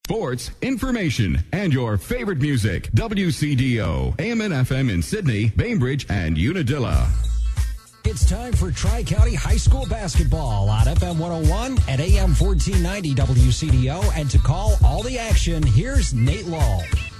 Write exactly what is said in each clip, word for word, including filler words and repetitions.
Sports, information, and your favorite music. W C D O, A M and F M in Sydney, Bainbridge, and Unadilla. It's time for Tri-County High School basketball on F M one oh one at A M fourteen ninety W C D O. And to call all the action, here's Nate Lull.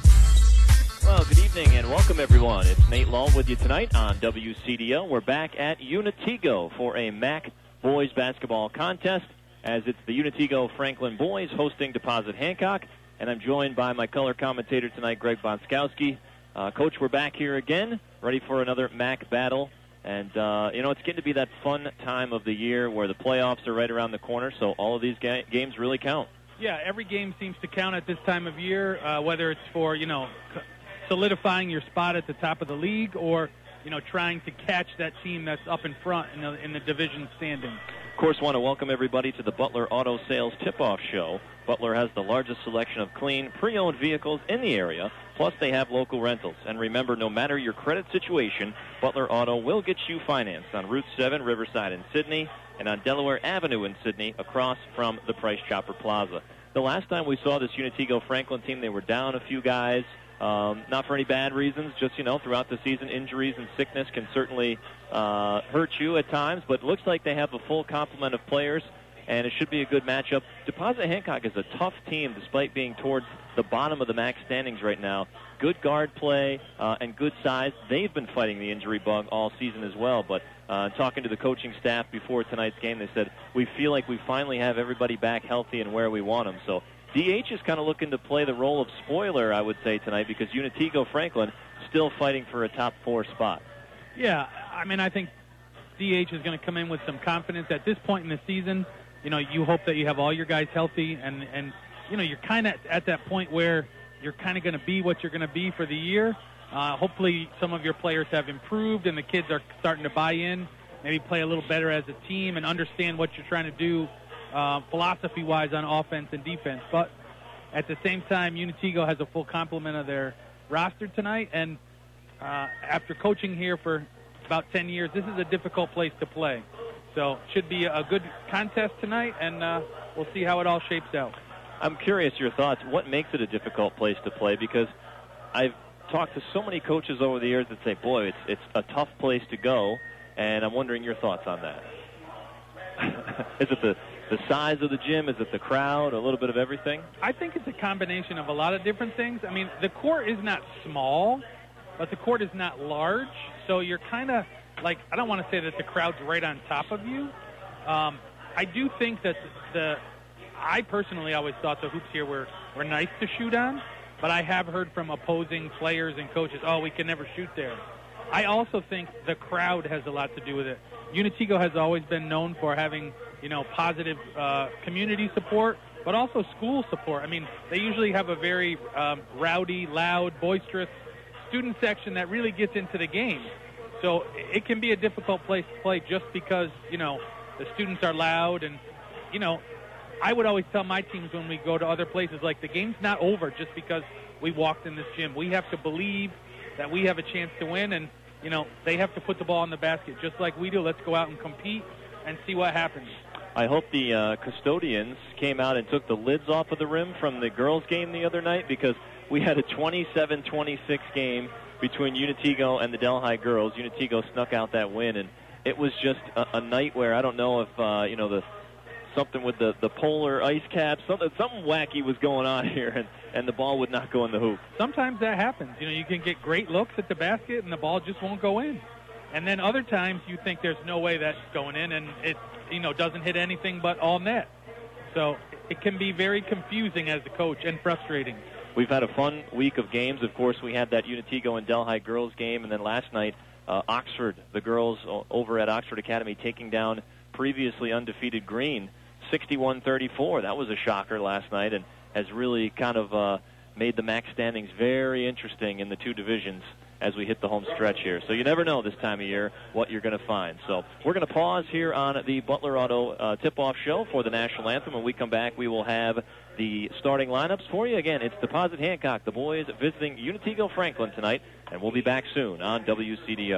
Well, good evening and welcome, everyone. It's Nate Lull with you tonight on W C D O. We're back at Unatigo for a M A C boys basketball contest, as it's the Unatigo Franklin boys hosting Deposit Hancock. And I'm joined by my color commentator tonight, Greg Bonskowski. Uh, Coach, we're back here again, ready for another M A C battle. And, uh, you know, it's getting to be that fun time of the year where the playoffs are right around the corner, so all of these ga- games really count. Yeah, every game seems to count at this time of year, uh, whether it's for, you know, solidifying your spot at the top of the league or, you know, trying to catch that team that's up in front in the, in the division standings. Of course, want to welcome everybody to the Butler Auto Sales Tip-Off Show. Butler has the largest selection of clean, pre-owned vehicles in the area, plus they have local rentals. And remember, no matter your credit situation, Butler Auto will get you financed on Route seven, Riverside in Sydney, and on Delaware Avenue in Sydney, across from the Price Chopper Plaza. The last time we saw this Unatigo Franklin team, they were down a few guys. Um, not for any bad reasons, just, you know, throughout the season, injuries and sickness can certainly uh, hurt you at times, but it looks like they have a full complement of players, and it should be a good matchup. Deposit Hancock is a tough team despite being towards the bottom of the M A C standings right now. Good guard play uh, and good size. They've been fighting the injury bug all season as well, but uh, talking to the coaching staff before tonight's game, they said, we feel like we finally have everybody back healthy and where we want them. So D H is kind of looking to play the role of spoiler, I would say, tonight, because Unatigo Franklin still fighting for a top four spot. Yeah, I mean, I think D H is going to come in with some confidence. At this point in the season, you know, you hope that you have all your guys healthy, and, and you know, you're kind of at that point where you're kind of going to be what you're going to be for the year. Uh, hopefully some of your players have improved and the kids are starting to buy in, maybe play a little better as a team and understand what you're trying to do Uh, philosophy-wise on offense and defense. But at the same time, Unatigo has a full complement of their roster tonight, and uh, after coaching here for about ten years, this is a difficult place to play. So should be a good contest tonight, and uh, we'll see how it all shapes out. I'm curious your thoughts. What makes it a difficult place to play? Because I've talked to so many coaches over the years that say, boy, it's, it's a tough place to go, and I'm wondering your thoughts on that. Is it the The size of the gym? Is it the crowd? A little bit of everything? I think it's a combination of a lot of different things. I mean, the court is not small, but the court is not large. So you're kind of like, I don't want to say that the crowd's right on top of you. Um, I do think that the, I personally always thought the hoops here were, were nice to shoot on, but I have heard from opposing players and coaches, oh, we can never shoot there. I also think the crowd has a lot to do with it. Unatigo has always been known for having, you know, positive uh, community support, but also school support. I mean, they usually have a very um, rowdy, loud, boisterous student section that really gets into the game. So it can be a difficult place to play just because, you know, the students are loud. And, you know, I would always tell my teams when we go to other places, like, the game's not over just because we walked in this gym. We have to believe that we have a chance to win, and, you know, they have to put the ball in the basket just like we do. Let's go out and compete and see what happens. I hope the uh, custodians came out and took the lids off of the rim from the girls' game the other night, because we had a twenty-seven twenty-six game between Unatigo and the Delhi girls. Unatigo snuck out that win, and it was just a, a night where I don't know if, uh, you know, the something with the, the polar ice cap, something, something wacky was going on here, and, and the ball would not go in the hoop. Sometimes that happens. You know, you can get great looks at the basket, and the ball just won't go in. And then other times you think there's no way that's going in, and it, you know, doesn't hit anything but all net. So it can be very confusing as a coach and frustrating. We've had a fun week of games. Of course, we had that Unatigo and Delhi girls game, and then last night, uh, Oxford, the girls over at Oxford Academy, taking down previously undefeated Green, sixty-one thirty-four. That was a shocker last night, and has really kind of uh, made the M A C standings very interesting in the two divisions as we hit the home stretch here. So you never know this time of year what you're going to find. So we're going to pause here on the Butler Auto uh, Tip-Off Show for the National Anthem. When we come back, we will have the starting lineups for you. Again, it's Deposit Hancock, the boys visiting Unatigo Franklin tonight, and we'll be back soon on W C D O.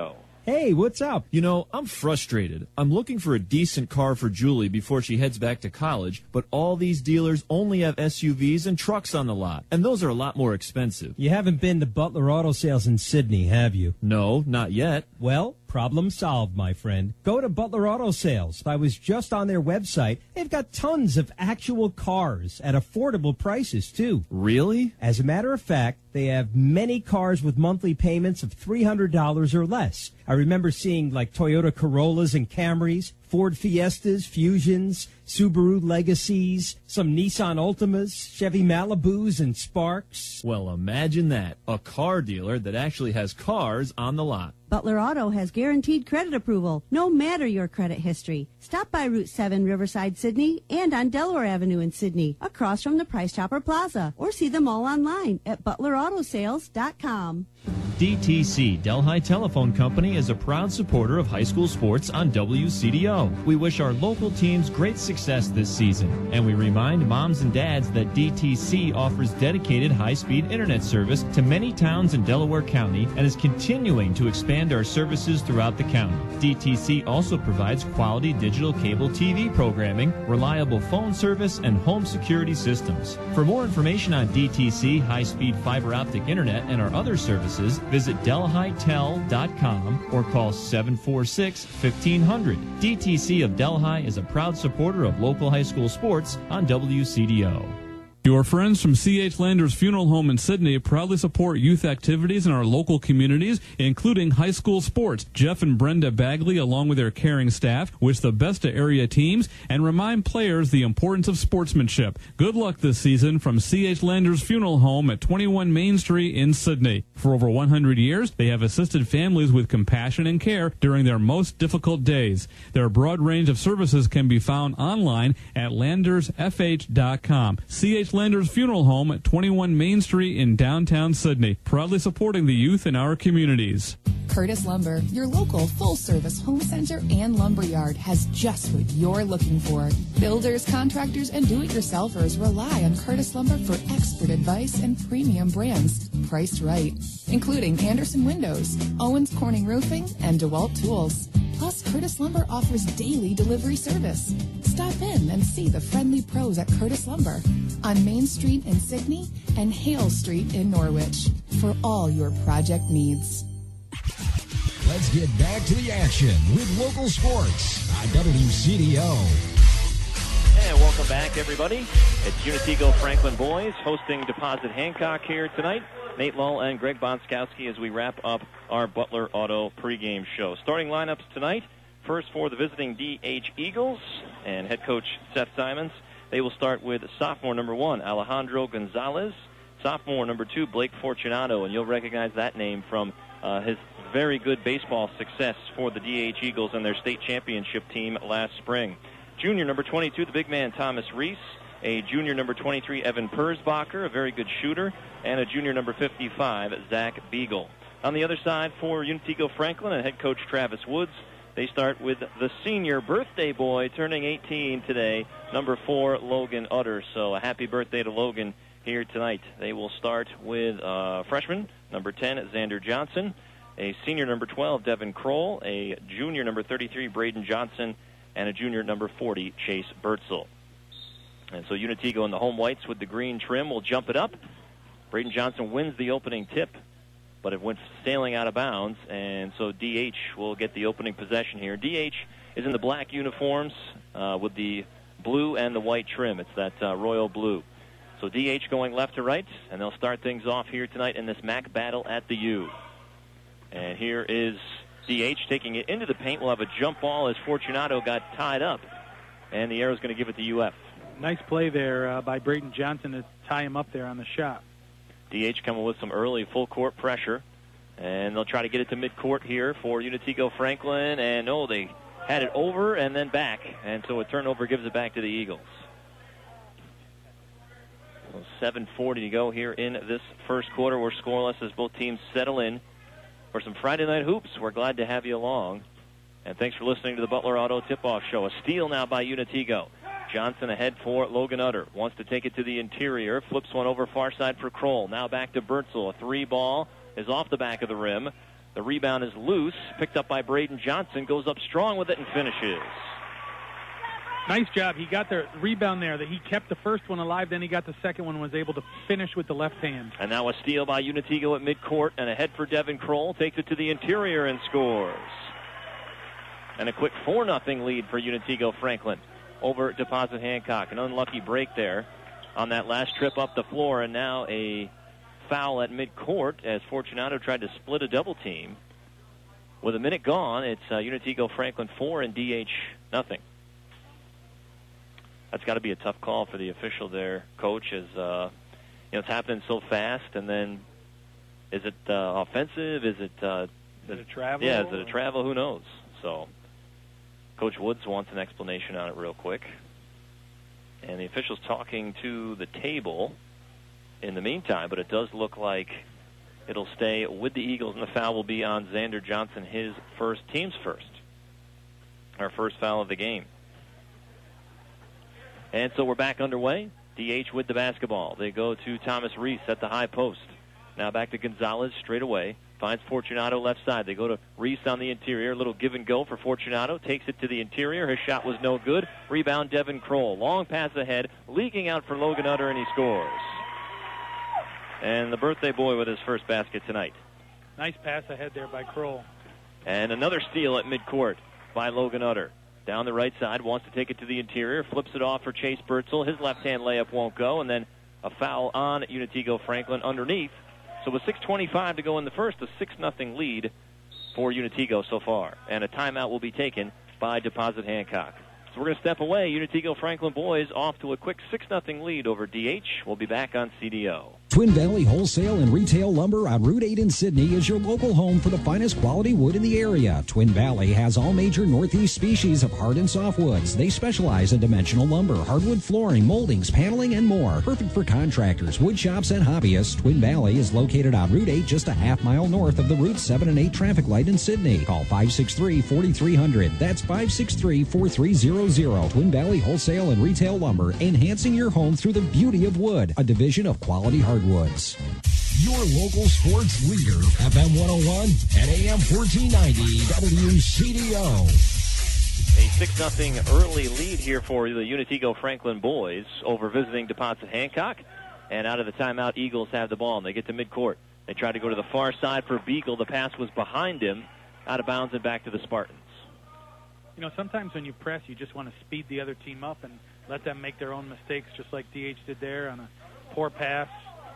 Hey, what's up? You know, I'm frustrated. I'm looking for a decent car for Julie before she heads back to college, but all these dealers only have S U Vs and trucks on the lot, and those are a lot more expensive. You haven't been to Butler Auto Sales in Sydney, have you? No, not yet. Well, problem solved, my friend. Go to Butler Auto Sales. I was just on their website. They've got tons of actual cars at affordable prices, too. Really? As a matter of fact, they have many cars with monthly payments of three hundred dollars or less. I remember seeing like Toyota Corollas and Camrys, Ford Fiestas, Fusions, Subaru Legacies, some Nissan Altimas, Chevy Malibus, and Sparks. Well, imagine that. A car dealer that actually has cars on the lot. Butler Auto has guaranteed credit approval, no matter your credit history. Stop by Route seven Riverside, Sydney, and on Delaware Avenue in Sydney, across from the Price Chopper Plaza, or see them all online at butler auto sales dot com. D T C, Delhi Telephone Company, is a proud supporter of high school sports on W C D O. We wish our local teams great success this season, and we remind moms and dads that D T C offers dedicated high-speed internet service to many towns in Delaware County and is continuing to expand our services throughout the county. D T C also provides quality digital cable T V programming, reliable phone service, and home security systems. For more information on D T C, high-speed fiber optic internet, and our other services, visit delhi tel dot com or call seven four six, fifteen hundred. D T C of Delhi is a proud supporter of local high school sports on W C D O. Your friends from C H Landers Funeral Home in Sydney proudly support youth activities in our local communities, including high school sports. Jeff and Brenda Bagley, along with their caring staff, wish the best to area teams and remind players the importance of sportsmanship. Good luck this season from C H Landers Funeral Home at twenty-one Main Street in Sydney. For over one hundred years, they have assisted families with compassion and care during their most difficult days. Their broad range of services can be found online at landers f h dot com. C H Landers Funeral Home at twenty-one Main Street in downtown Sydney, proudly supporting the youth in our communities. Curtis Lumber, your local full-service home center and lumber yard, has just what you're looking for. Builders, contractors, and do-it-yourselfers rely on Curtis Lumber for expert advice and premium brands priced right, including Anderson Windows, Owens Corning Roofing, and DeWalt Tools. Plus, Curtis Lumber offers daily delivery service. Stop in and see the friendly pros at Curtis Lumber on Main Street in Sydney and Hale Street in Norwich for all your project needs. Let's get back to the action with local sports on W C D O. And welcome back, everybody. It's Unitigo Franklin boys hosting Deposit Hancock here tonight. Nate Lull and Greg Bonskowski as we wrap up our Butler Auto pregame show. Starting lineups tonight. First for the visiting D H Eagles and head coach Seth Simons. They will start with sophomore number one, Alejandro Gonzalez. Sophomore number two, Blake Fortunato, and you'll recognize that name from uh, his very good baseball success for the D H Eagles and their state championship team last spring. Junior number twenty-two, the big man Thomas Reese. A junior number twenty-three, Evan Persbacher, a very good shooter. And a junior number fifty-five, Zach Beagle. On the other side for Unitigo Franklin and head coach Travis Woods, they start with the senior birthday boy turning eighteen today, number four, Logan Utter. So a happy birthday to Logan here tonight. They will start with uh, freshman number ten, Xander Johnson. A senior number twelve, Devin Kroll. A junior number thirty-three, Braden Johnson. And a junior number forty, Chase Bertzel. And so Unitigo in the home whites with the green trim will jump it up. Braden Johnson wins the opening tip, but it went sailing out of bounds, and so D H will get the opening possession here. D H is in the black uniforms uh, with the blue and the white trim. It's that uh, royal blue. So D H going left to right, and they'll start things off here tonight in this M A C battle at the U. And here is D H taking it into the paint. We'll have a jump ball as Fortunato got tied up, and the arrow's going to give it to U F. Nice play there uh, by Braden Johnson to tie him up there on the shot. D H coming with some early full-court pressure, and they'll try to get it to midcourt here for Unitigo Franklin, and no, they had it over and then back, and so a turnover gives it back to the Eagles. So seven forty to go here in this first quarter. We're scoreless as both teams settle in for some Friday night hoops. We're glad to have you along, and thanks for listening to the Butler Auto Tip-Off Show. A steal now by Unitigo. Johnson ahead for Logan Utter. Wants to take it to the interior. Flips one over far side for Kroll. Now back to Bertzel. A three ball is off the back of the rim. The rebound is loose, picked up by Braden Johnson, goes up strong with it and finishes. Nice job. He got the rebound there. That he kept the first one alive, then he got the second one and was able to finish with the left hand. And now a steal by Unitigo at midcourt, and a head for Devin Kroll. Takes it to the interior and scores. And a quick four nothing lead for Unitigo Franklin over Deposit Hancock. An unlucky break there on that last trip up the floor, and now a foul at midcourt as Fortunato tried to split a double team. With a minute gone, it's uh, Unitigo Franklin four and D H nothing. That's got to be a tough call for the official there, Coach, as uh, you know, it's happening so fast. And then, is it uh, offensive? Is it uh, is it a travel? Yeah, is it a travel? Who knows? So, Coach Woods wants an explanation on it real quick. And the official's talking to the table in the meantime, but it does look like it'll stay with the Eagles, and the foul will be on Xander Johnson, his first, team's first. Our first foul of the game. And so we're back underway. D H with the basketball. They go to Thomas Reese at the high post. Now back to Gonzalez straight away. Finds Fortunato left side. They go to Reese on the interior. A little give and go for Fortunato. Takes it to the interior. His shot was no good. Rebound Devin Kroll. Long pass ahead. Leaking out for Logan Utter, and he scores. And the birthday boy with his first basket tonight. Nice pass ahead there by Kroll. And another steal at midcourt by Logan Utter. Down the right side, wants to take it to the interior, flips it off for Chase Bertzel. His left-hand layup won't go, and then a foul on Unitigo Franklin underneath. So with six twenty-five to go in the first, a six nothing lead for Unitigo so far. And a timeout will be taken by Deposit Hancock. So we're going to step away. Unitigo Franklin boys off to a quick six nothing lead over D H. We'll be back on C D O. Twin Valley Wholesale and Retail Lumber on Route eight in Sydney is your local home for the finest quality wood in the area. Twin Valley has all major Northeast species of hard and soft woods. They specialize in dimensional lumber, hardwood flooring, moldings, paneling, and more. Perfect for contractors, wood shops, and hobbyists. Twin Valley is located on Route eight, just a half mile north of the Route seven and eight traffic light in Sydney. Call five six three, four three zero zero. That's five six three, four three zero zero. Twin Valley Wholesale and Retail Lumber, enhancing your home through the beauty of wood, a division of Quality Hardwoods. Your local sports leader, F M one oh one and A M fourteen ninety W C D O. A six nothing early lead here for the Unitigo Franklin boys over visiting Deposit Hancock. And out of the timeout, Eagles have the ball, and they get to midcourt. They try to go to the far side for Beagle. The pass was behind him, out of bounds and back to the Spartans. You know, sometimes when you press, you just want to speed the other team up and let them make their own mistakes, just like D H did there on a poor pass.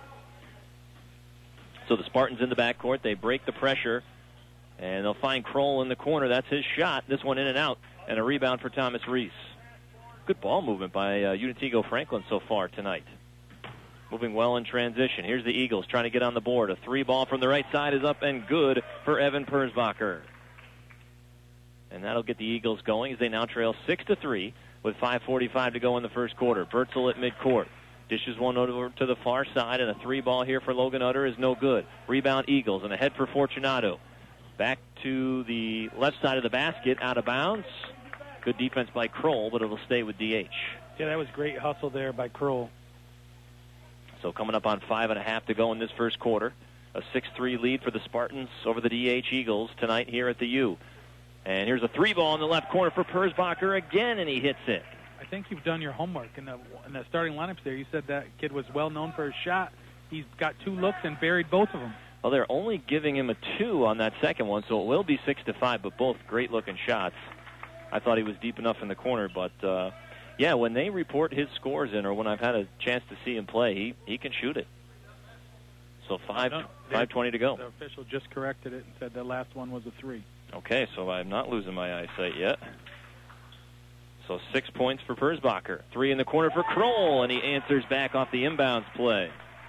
So the Spartans in the backcourt. They break the pressure, and they'll find Kroll in the corner. That's his shot. This one in and out, and a rebound for Thomas Reese. Good ball movement by uh, Unitigo Franklin so far tonight. Moving well in transition. Here's the Eagles trying to get on the board. A three ball from the right side is up and good for Evan Persbacher. And that'll get the Eagles going as they now trail six to three with five forty-five to go in the first quarter. Bertzel at midcourt. Dishes one over to the far side, and a three ball here for Logan Utter is no good. Rebound Eagles, and a head for Fortunato. Back to the left side of the basket, out of bounds. Good defense by Kroll, but it'll stay with D H. Yeah, that was great hustle there by Kroll. So coming up on five and a half to go in this first quarter. A six three lead for the Spartans over the D H Eagles tonight here at the U. And here's a three ball in the left corner for Persbacher again, and he hits it. I think you've done your homework in the, in the starting lineups there. You said that kid was well known for his shot. He's got two looks and buried both of them. Well, they're only giving him a two on that second one, so it will be six to five, but both great-looking shots. I thought he was deep enough in the corner, but, uh, yeah, when they report his scores in, or when I've had a chance to see him play, he, he can shoot it. So five, no, five twenty to go. The official just corrected it and said the last one was a three. Okay, so I'm not losing my eyesight yet. So six points for Persbacher. Three in the corner for Kroll, and he answers back off the inbounds play.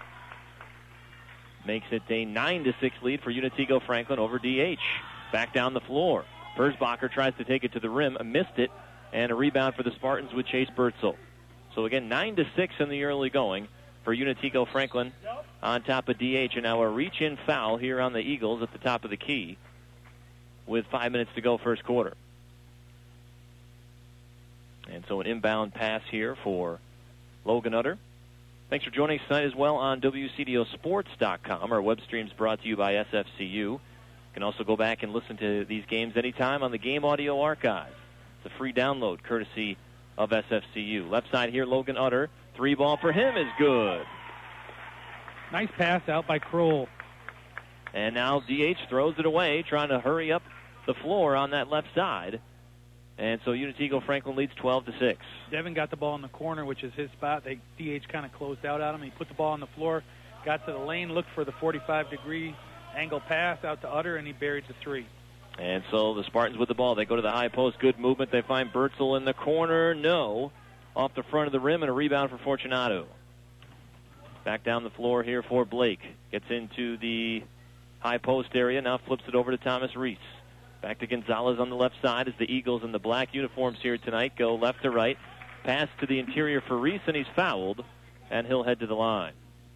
Makes it a nine to six lead for Unitigo Franklin over D H. Back down the floor. Persbacher tries to take it to the rim, missed it, and a rebound for the Spartans with Chase Bertzel. So again, nine to six in the early going for Unitigo Franklin on top of D H, and now a reach-in foul here on the Eagles at the top of the key with five minutes to go first quarter. And so an inbound pass here for Logan Utter. Thanks for joining us tonight as well on W C D O Sports dot com. Our web stream's brought to you by S F C U. You can also go back and listen to these games anytime on the Game Audio Archive. It's a free download courtesy of S F C U. Left side here, Logan Utter. Three ball for him is good. Nice pass out by Kroll. And now D H throws it away, trying to hurry up the floor on that left side. And so Unity Franklin leads twelve to six. Devin got the ball in the corner, which is his spot. They D H kind of closed out on him. He put the ball on the floor, got to the lane, looked for the forty-five degree angle pass out to Utter, and he buried the three. And so the Spartans with the ball. They go to the high post. Good movement. They find Bertzel in the corner. No. Off the front of the rim, and a rebound for Fortunato. Back down the floor here for Blake. Gets into the high post area. Now flips it over to Thomas Reese. Back to Gonzalez on the left side as the Eagles in the black uniforms here tonight go left to right. Pass to the interior for Reese, and he's fouled, and he'll head to the line.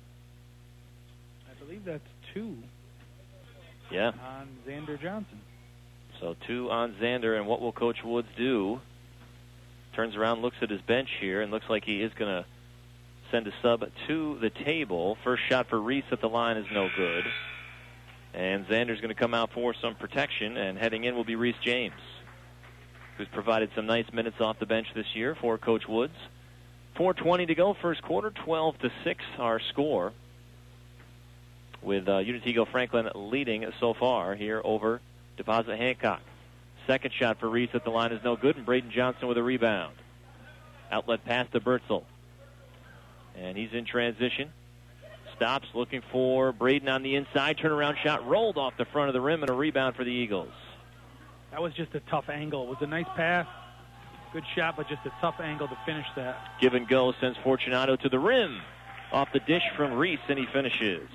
I believe that's two. Yeah. On Xander Johnson. So two on Xander, and what will Coach Woods do? Turns around, looks at his bench here, and looks like he is going to send a sub to the table. First shot for Reese at the line is no good. And Xander's going to come out for some protection, and heading in will be Reese James, who's provided some nice minutes off the bench this year for Coach Woods. four twenty to go, first quarter, twelve to six our score, with uh, Unity Franklin leading so far here over Deposit Hancock. Second shot for Reese at the line is no good, and Braden Johnson with a rebound. Outlet pass to Bertzel. And he's in transition. Stops, looking for Braden on the inside. Turnaround shot rolled off the front of the rim, and a rebound for the Eagles. That was just a tough angle. It was a nice pass. Good shot, but just a tough angle to finish that. Give and go sends Fortunato to the rim. Off the dish from Reese, and he finishes.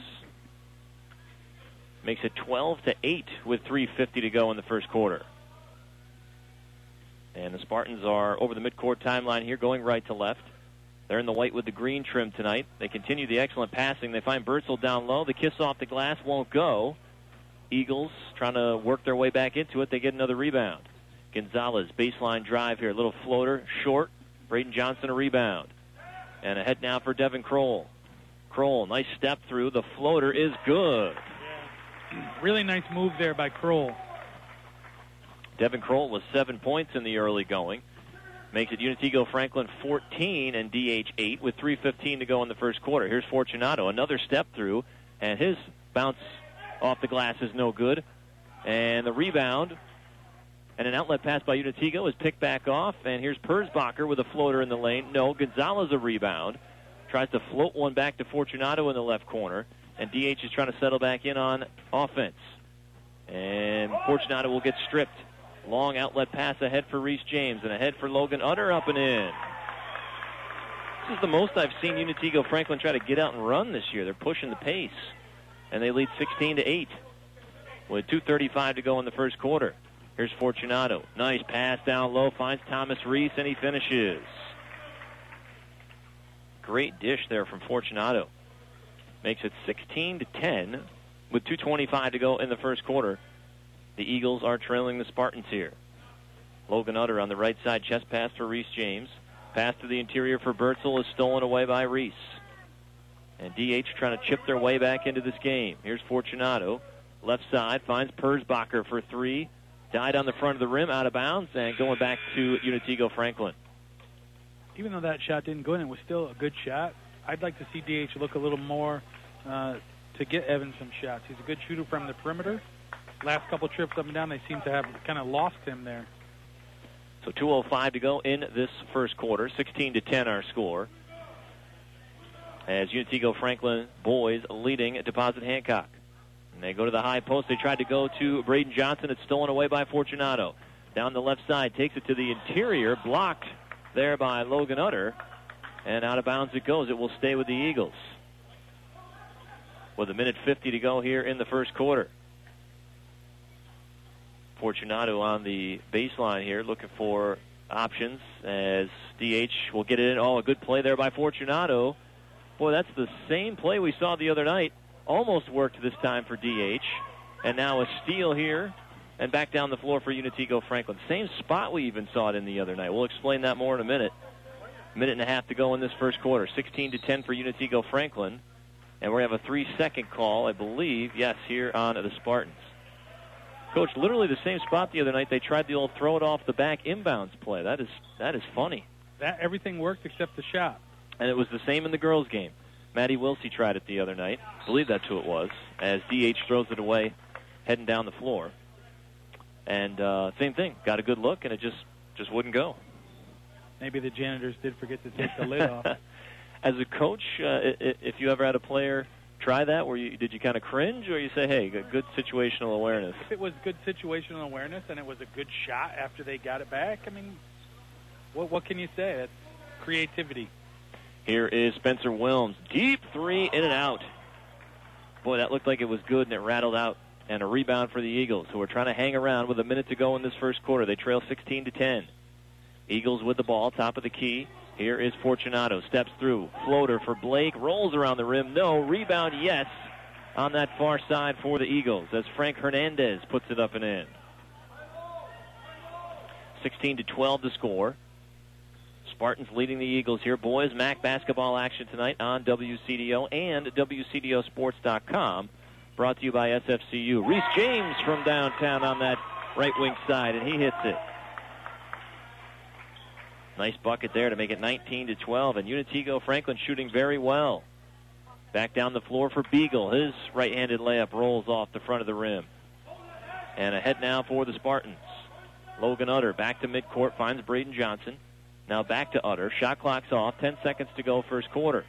Makes it twelve to eight with three fifty to go in the first quarter. And the Spartans are over the midcourt timeline here, going right to left. They're in the white with the green trim tonight. They continue the excellent passing. They find Bertzel down low. The kiss off the glass won't go. Eagles trying to work their way back into it. They get another rebound. Gonzalez, baseline drive here. Little floater, short. Braden Johnson a rebound. And ahead now for Devin Kroll. Kroll, nice step through. The floater is good. Really nice move there by Kroll. Devin Kroll with seven points in the early going. Makes it Unity Franklin fourteen and D H eight with three fifteen to go in the first quarter. Here's Fortunato, another step through, and his bounce off the glass is no good. And the rebound and an outlet pass by Unitigo is picked back off, and here's Persbacher with a floater in the lane. No, Gonzalez a rebound. Tries to float one back to Fortunato in the left corner, and D H is trying to settle back in on offense. And Fortunato will get stripped. Long outlet pass ahead for Reese James, and ahead for Logan Utter, up and in. This is the most I've seen Unity Franklin try to get out and run this year. They're pushing the pace, and they lead sixteen to eight with two thirty-five to go in the first quarter. Here's Fortunato. Nice pass down low, finds Thomas Reese, and he finishes. Great dish there from Fortunato. Makes it sixteen to ten with two twenty-five to go in the first quarter. The Eagles are trailing the Spartans here. Logan Utter on the right side, chest pass for Reese James. Pass to the interior for Bertzel is stolen away by Reese. And D H trying to chip their way back into this game. Here's Fortunato. Left side, finds Persbacher for three. Died on the front of the rim, out of bounds, and going back to Unitigo Franklin. Even though that shot didn't go in, it was still a good shot. I'd like to see D H look a little more uh, to get Evans some shots. He's a good shooter from the perimeter. Last couple trips up and down, they seem to have kind of lost him there. So two oh five to go in this first quarter. sixteen to ten our score. As Unitigo Franklin boys leading at Deposit Hancock. And they go to the high post. They tried to go to Braden Johnson. It's stolen away by Fortunato. Down the left side, takes it to the interior. Blocked there by Logan Utter. And out of bounds it goes. It will stay with the Eagles. With a minute fifty to go here in the first quarter. Fortunato on the baseline here, looking for options as D H will get it in. Oh, a good play there by Fortunato. Boy, that's the same play we saw the other night. Almost worked this time for D H. And now a steal here and back down the floor for Unitigo Franklin. Same spot we even saw it in the other night. We'll explain that more in a minute. Minute and a half to go in this first quarter. sixteen to ten for Unitigo Franklin. And we have a three-second call, I believe, yes, here on the Spartans. Coach, literally the same spot the other night. They tried the old throw it off the back inbounds play. That is that is funny. That everything worked except the shot. And it was the same in the girls' game. Maddie Wilsey tried it the other night. I believe that's who it was. As D H throws it away, heading down the floor. And uh, same thing. Got a good look, and it just, just wouldn't go. Maybe the janitors did forget to take the lid off. As a coach, uh, if you ever had a player try that, where you did you kind of cringe, or you say, hey, good situational awareness? If it was good situational awareness and it was a good shot after they got it back, I mean, what what can you say? That's creativity. Here is Spencer Wilms. Deep three, in and out. Boy, that looked like it was good, and it rattled out. And a rebound for the Eagles, who are trying to hang around with a minute to go in this first quarter. They trail sixteen to ten. Eagles with the ball, top of the key. Here is Fortunato. Steps through. Floater for Blake. Rolls around the rim. No. Rebound, yes, on that far side for the Eagles as Frank Hernandez puts it up and in. sixteen to twelve to score. Spartans leading the Eagles here. Boys, M A C basketball action tonight on W C D O and W C D O sports dot com. Brought to you by S F C U. Reese James from downtown on that right wing side, and he hits it. Nice bucket there to make it nineteen to twelve, and Unitigo Franklin shooting very well. Back down the floor for Beagle. His right-handed layup rolls off the front of the rim. And ahead now for the Spartans. Logan Utter back to midcourt, finds Braden Johnson. Now back to Utter. Shot clock's off. Ten seconds to go first quarter.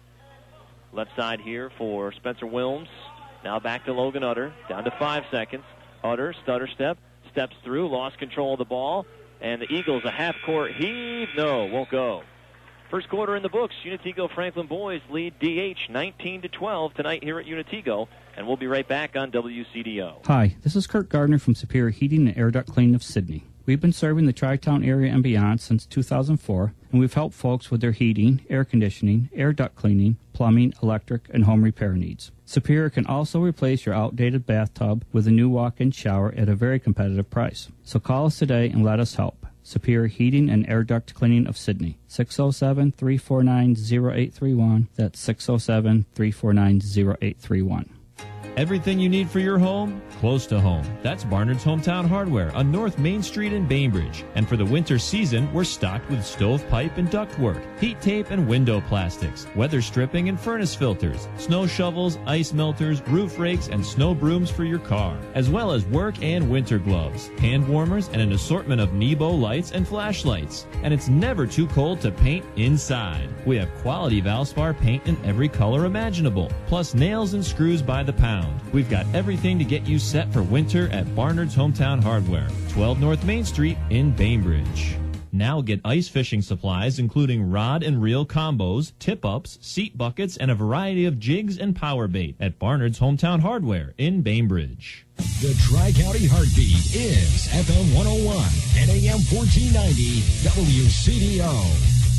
Left side here for Spencer Wilms. Now back to Logan Utter. Down to five seconds. Utter, stutter step, steps through, lost control of the ball. And the Eagles, a half-court heave. No, won't go. First quarter in the books. Unitigo Franklin boys lead D H nineteen to twelve tonight here at Unitigo. And we'll be right back on W C D O. Hi, this is Kurt Gardner from Superior Heating and Air Duct Cleaning of Sydney. We've been serving the Tri-Town area and beyond since two thousand four, and we've helped folks with their heating, air conditioning, air duct cleaning, plumbing, electric, and home repair needs. Superior can also replace your outdated bathtub with a new walk-in shower at a very competitive price. So call us today and let us help. Superior Heating and Air Duct Cleaning of Sydney, six oh seven, three four nine, oh eight three one. That's six oh seven, three four nine, oh eight three one. Everything you need for your home, close to home. That's Barnard's Hometown Hardware on North Main Street in Bainbridge. And for the winter season, we're stocked with stovepipe and ductwork, heat tape and window plastics, weather stripping and furnace filters, snow shovels, ice melters, roof rakes, and snow brooms for your car, as well as work and winter gloves, hand warmers, and an assortment of Nebo lights and flashlights. And it's never too cold to paint inside. We have quality Valspar paint in every color imaginable, plus nails and screws by the pound. We've got everything to get you set for winter at Barnard's Hometown Hardware, twelve North Main Street in Bainbridge. Now get ice fishing supplies including rod and reel combos, tip-ups, seat buckets, and a variety of jigs and power bait at Barnard's Hometown Hardware in Bainbridge. The Tri-County Heartbeat is F M one oh one and A M fourteen ninety W C D O.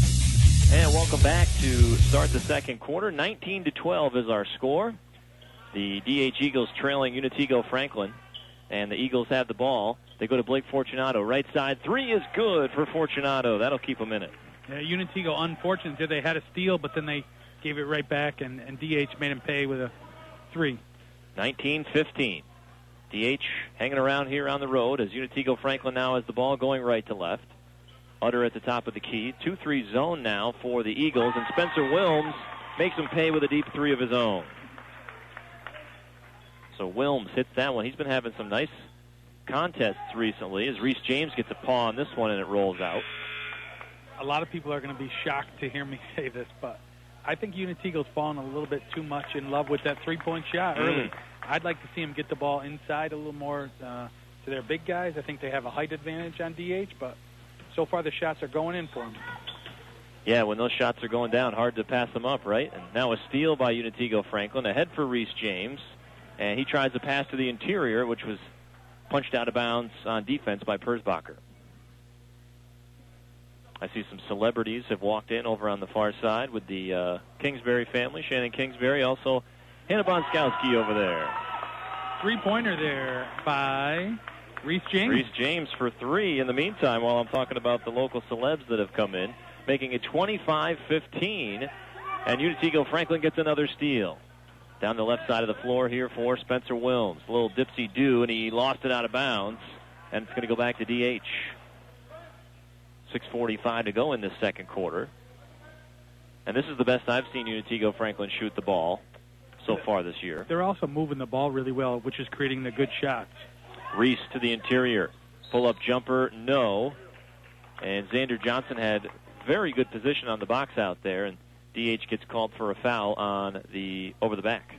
And welcome back to start the second quarter. nineteen to twelve is our score. The D H Eagles trailing Unitigo Franklin, and the Eagles have the ball. They go to Blake Fortunato. Right side, three is good for Fortunato. That'll keep them in it. Yeah, Unitigo, unfortunate that they had a steal, but then they gave it right back, and, and D H made him pay with a three. nineteen fifteen. D H hanging around here on the road as Unitigo Franklin now has the ball going right to left. Utter at the top of the key. two three zone now for the Eagles, and Spencer Wilms makes him pay with a deep three of his own. So Wilms hits that one. He's been having some nice contests recently as Reese James gets a paw on this one and it rolls out. A lot of people are going to be shocked to hear me say this, but I think Unitigo's fallen a little bit too much in love with that three-point shot early. Mm. I'd like to see him get the ball inside a little more uh, to their big guys. I think they have a height advantage on D H, but so far the shots are going in for him. Yeah, when those shots are going down, hard to pass them up, right? And now a steal by Unitigo Franklin, ahead for Reese James. And he tries a pass to the interior, which was punched out of bounds on defense by Persbacher. I see some celebrities have walked in over on the far side with the uh, Kingsbury family. Shannon Kingsbury, also Hannah Bonskowski over there. Three-pointer there by Reese James. Reese James for three in the meantime while I'm talking about the local celebs that have come in, making it twenty-five fifteen, and Unitigo Franklin gets another steal. Down the left side of the floor here for Spencer Wilms. A little dipsy-do, and he lost it out of bounds. And it's going to go back to D H. six forty-five to go in this second quarter. And this is the best I've seen Unitigo Franklin shoot the ball so far this year. They're also moving the ball really well, which is creating the good shots. Reese to the interior. Pull-up jumper, no. And Xander Johnson had very good position on the box out there, and D H gets called for a foul on the over the back.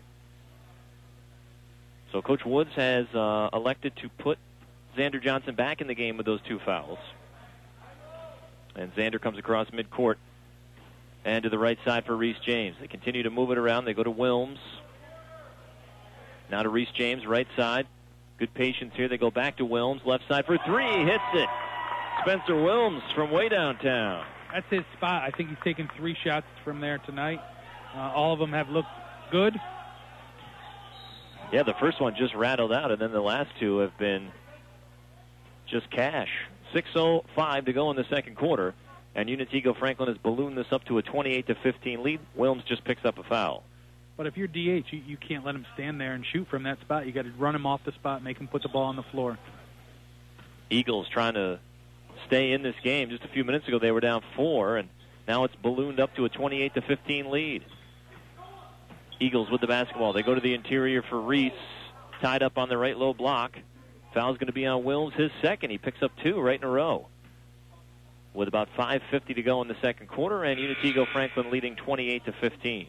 So Coach Woods has uh, elected to put Xander Johnson back in the game with those two fouls. And Xander comes across midcourt and to the right side for Reese James. They continue to move it around. They go to Wilms. Now to Reese James, right side. Good patience here. They go back to Wilms, left side for three. Hits it. Spencer Wilms from way downtown. That's his spot. I think he's taken three shots from there tonight. Uh, all of them have looked good. Yeah, the first one just rattled out, and then the last two have been just cash. six oh five to go in the second quarter, and Unitigo Franklin has ballooned this up to a twenty-eight to fifteen lead. Wilms just picks up a foul. But if you're D H, you, you can't let him stand there and shoot from that spot. You got to run him off the spot, make him put the ball on the floor. Eagles trying to stay in this game. Just a few minutes ago, they were down four, and now it's ballooned up to a twenty-eight to fifteen lead. Eagles with the basketball. They go to the interior for Reese, tied up on the right low block. Foul's going to be on Wilms, his second. He picks up two right in a row. With about five fifty to go in the second quarter, and Unitigo Franklin leading twenty-eight to fifteen.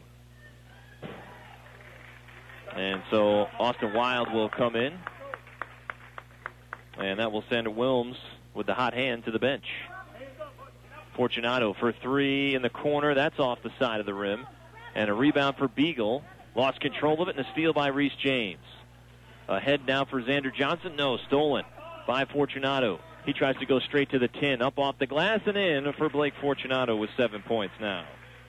And so Austin Wild will come in, and that will send Wilms with the hot hand to the bench. Fortunato for three in the corner. That's off the side of the rim. And a rebound for Beagle. Lost control of it, and a steal by Reese James. Ahead now for Xander Johnson. No, stolen by Fortunato. He tries to go straight to the tin. Up off the glass and in for Blake Fortunato with seven points now.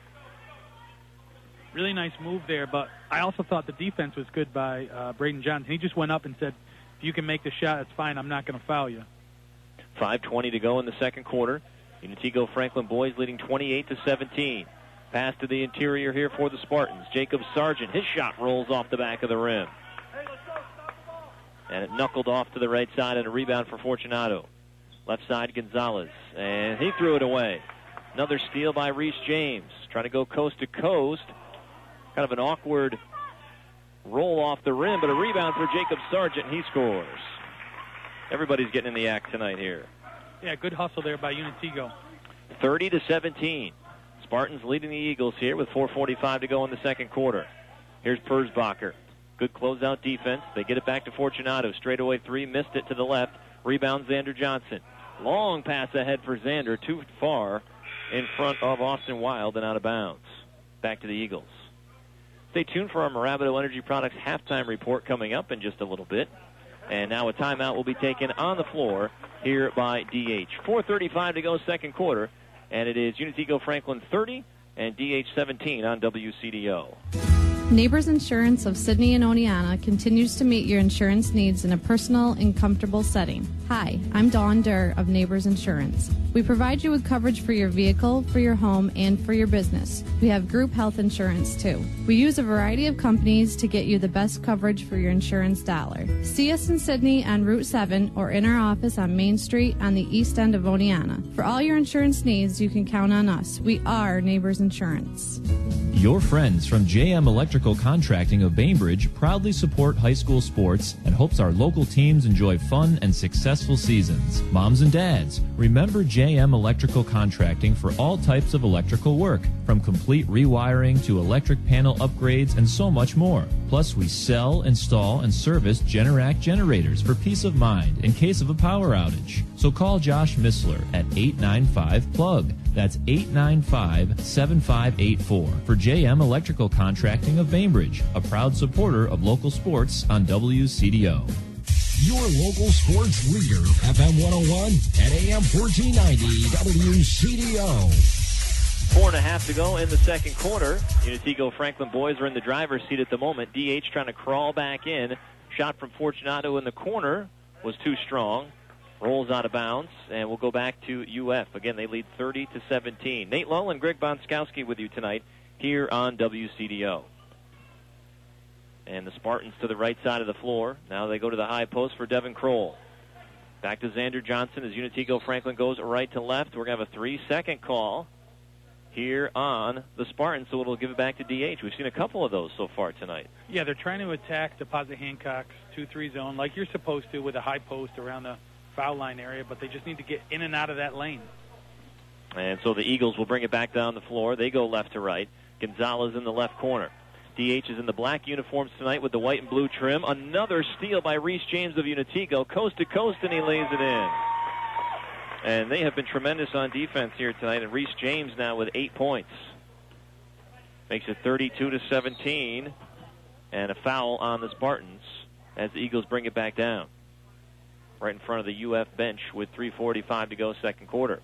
Really nice move there, but I also thought the defense was good by uh, Braden Johnson. He just went up and said, if you can make the shot, it's fine. I'm not going to foul you. five twenty to go in the second quarter. Unitigo Franklin boys leading twenty-eight to seventeen. Pass to the interior here for the Spartans. Jacob Sargent, his shot rolls off the back of the rim. And it knuckled off to the right side, and a rebound for Fortunato. Left side, Gonzalez, and he threw it away. Another steal by Reese James, trying to go coast to coast. Kind of an awkward roll off the rim, but a rebound for Jacob Sargent, and he scores. Everybody's getting in the act tonight here. Yeah, good hustle there by Unitigo. thirty to seventeen. Spartans leading the Eagles here with four forty-five to go in the second quarter. Here's Persbacher. Good closeout defense. They get it back to Fortunato. Straightaway three, missed it to the left. Rebound Xander Johnson. Long pass ahead for Xander, too far in front of Austin Wild and out of bounds. Back to the Eagles. Stay tuned for our Mirabito Energy Products halftime report coming up in just a little bit. And now a timeout will be taken on the floor here by D H. four thirty-five to go second quarter. And it is Unitigo Franklin thirty and D H seventeen on W C D O. Neighbors Insurance of Sydney and Oneonta continues to meet your insurance needs in a personal and comfortable setting. Hi, I'm Dawn Durr of Neighbors Insurance. We provide you with coverage for your vehicle, for your home, and for your business. We have group health insurance too. We use a variety of companies to get you the best coverage for your insurance dollar. See us in Sydney on Route seven or in our office on Main Street on the east end of Oneonta. For all your insurance needs, you can count on us. We are Neighbors Insurance. Your friends from J M Electrical Contracting of Bainbridge proudly support high school sports and hopes our local teams enjoy fun and successful seasons. Moms and dads, remember J M Electrical Contracting for all types of electrical work, from complete rewiring to electric panel upgrades and so much more. Plus, we sell, install, and service Generac generators for peace of mind in case of a power outage. So call Josh Missler at eight nine five plug. That's eight nine five, seven five eight four for J M Electrical Contracting of Bainbridge, a proud supporter of local sports on W C D O. Your local sports leader, F M one oh one and A M fourteen ninety W C D O. Four and a half to go in the second quarter. Unitigo Franklin boys are in the driver's seat at the moment. D H trying to crawl back in. Shot from Fortunato in the corner was too strong. Rolls out of bounds, and we'll go back to U F. Again, they lead thirty to seventeen. Nate Lull and Greg Bonskowski with you tonight here on W C D O. And the Spartans to the right side of the floor. Now they go to the high post for Devin Kroll. Back to Xander Johnson as Unatico Franklin goes right to left. We're going to have a three-second call here on the Spartans, so it'll give it back to D H. We've seen a couple of those so far tonight. Yeah, they're trying to attack Deposit Hancock's two three zone like you're supposed to with a high post around the foul line area, but they just need to get in and out of that lane. And so the Eagles will bring it back down the floor. They go left to right. Gonzalez in the left corner. D H is in the black uniforms tonight with the white and blue trim. Another steal by Reese James of Unatico, coast to coast, and he lays it in. And they have been tremendous on defense here tonight, and Reese James now with eight points. Makes it thirty-two to seventeen, and a foul on the Spartans as the Eagles bring it back down. Right in front of the U F bench with three forty-five to go, second quarter.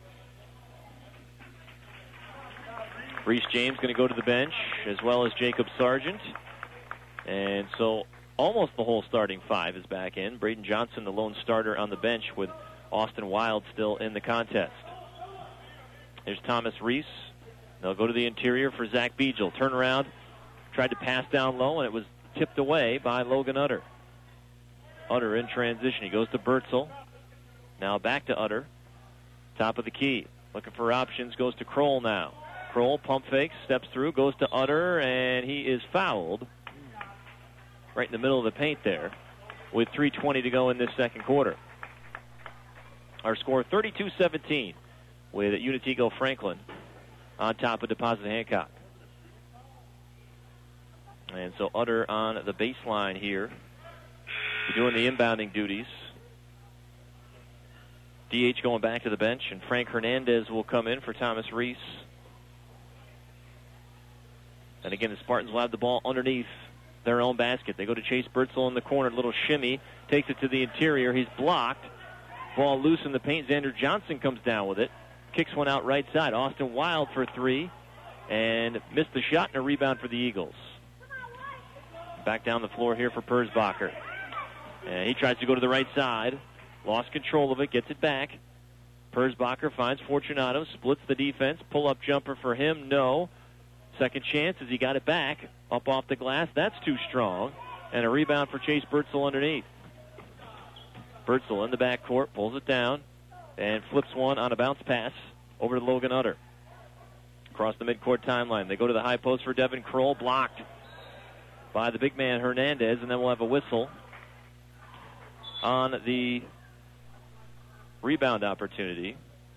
Reese James going to go to the bench, as well as Jacob Sargent. And so almost the whole starting five is back in. Braden Johnson, the lone starter on the bench, with Austin Wild still in the contest. There's Thomas Reese. They'll go to the interior for Zach Beigel. Turn around, tried to pass down low, and it was tipped away by Logan Utter. Utter in transition. He goes to Bertzel. Now back to Utter. Top of the key. Looking for options. Goes to Kroll now. Kroll pump fakes, steps through, goes to Utter, and he is fouled right in the middle of the paint there with three twenty to go in this second quarter. Our score thirty-two seventeen with Unatico Franklin on top of Deposit Hancock. And so Utter on the baseline here, doing the inbounding duties. D H going back to the bench, and Frank Hernandez will come in for Thomas Reese. And again, the Spartans will have the ball underneath their own basket. They go to Chase Bertzel in the corner, little shimmy, takes it to the interior. He's blocked. Ball loose in the paint. Xander Johnson comes down with it, kicks one out right side. Austin Wild for three, and missed the shot, and a rebound for the Eagles. Back down the floor here for Persbacher. And he tries to go to the right side. Lost control of it, gets it back. Persbacher finds Fortunato, splits the defense. Pull-up jumper for him, no. Second chance as he got it back. Up off the glass, that's too strong. And a rebound for Chase Bertzel underneath. Bertzel in the backcourt, pulls it down, and flips one on a bounce pass over to Logan Utter. Across the midcourt timeline, they go to the high post for Devin Kroll, blocked by the big man Hernandez, and then we'll have a whistle on the rebound opportunity.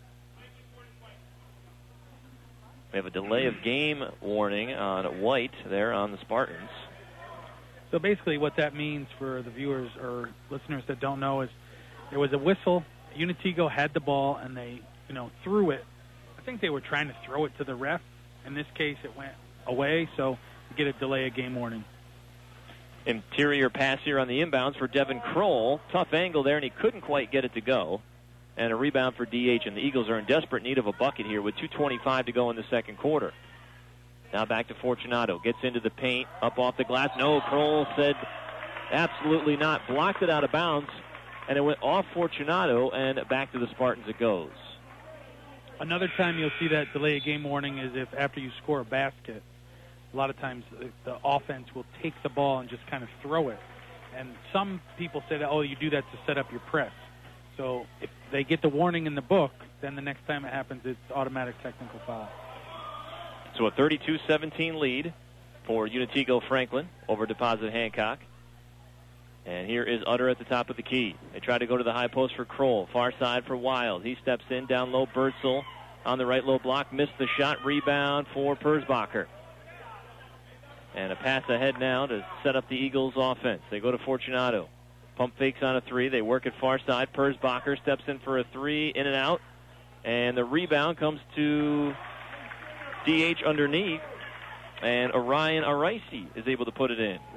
We have a delay of game warning on White there on the Spartans. So basically what that means for the viewers or listeners that don't know is there was a whistle. Unatico had the ball, and they, you know, threw it. I think they were trying to throw it to the ref. In this case, it went away, so you get a delay of game warning. Interior pass here on the inbounds for Devin Kroll. Tough angle there, and he couldn't quite get it to go. And a rebound for D H, and the Eagles are in desperate need of a bucket here with two twenty-five to go in the second quarter. Now back to Fortunato. Gets into the paint, up off the glass. No, Kroll said absolutely not. Blocked it out of bounds, and it went off Fortunato, and back to the Spartans it goes. Another time you'll see that delay of game warning is if after you score a basket, a lot of times the, the offense will take the ball and just kind of throw it. And some people say that, oh, you do that to set up your press. So if they get the warning in the book, then the next time it happens, it's automatic technical foul. So a thirty-two seventeen lead for Unatico Franklin over Deposit Hancock. And here is Utter at the top of the key. They try to go to the high post for Kroll. Far side for Wild. He steps in, down low, Bertzel on the right low block. Missed the shot. Rebound for Persbacher. And a pass ahead now to set up the Eagles' offense. They go to Fortunato. Pump fakes on a three. They work it far side. Persbacher steps in for a three, in and out. And the rebound comes to D H underneath. And Orion Araisi is able to put it in.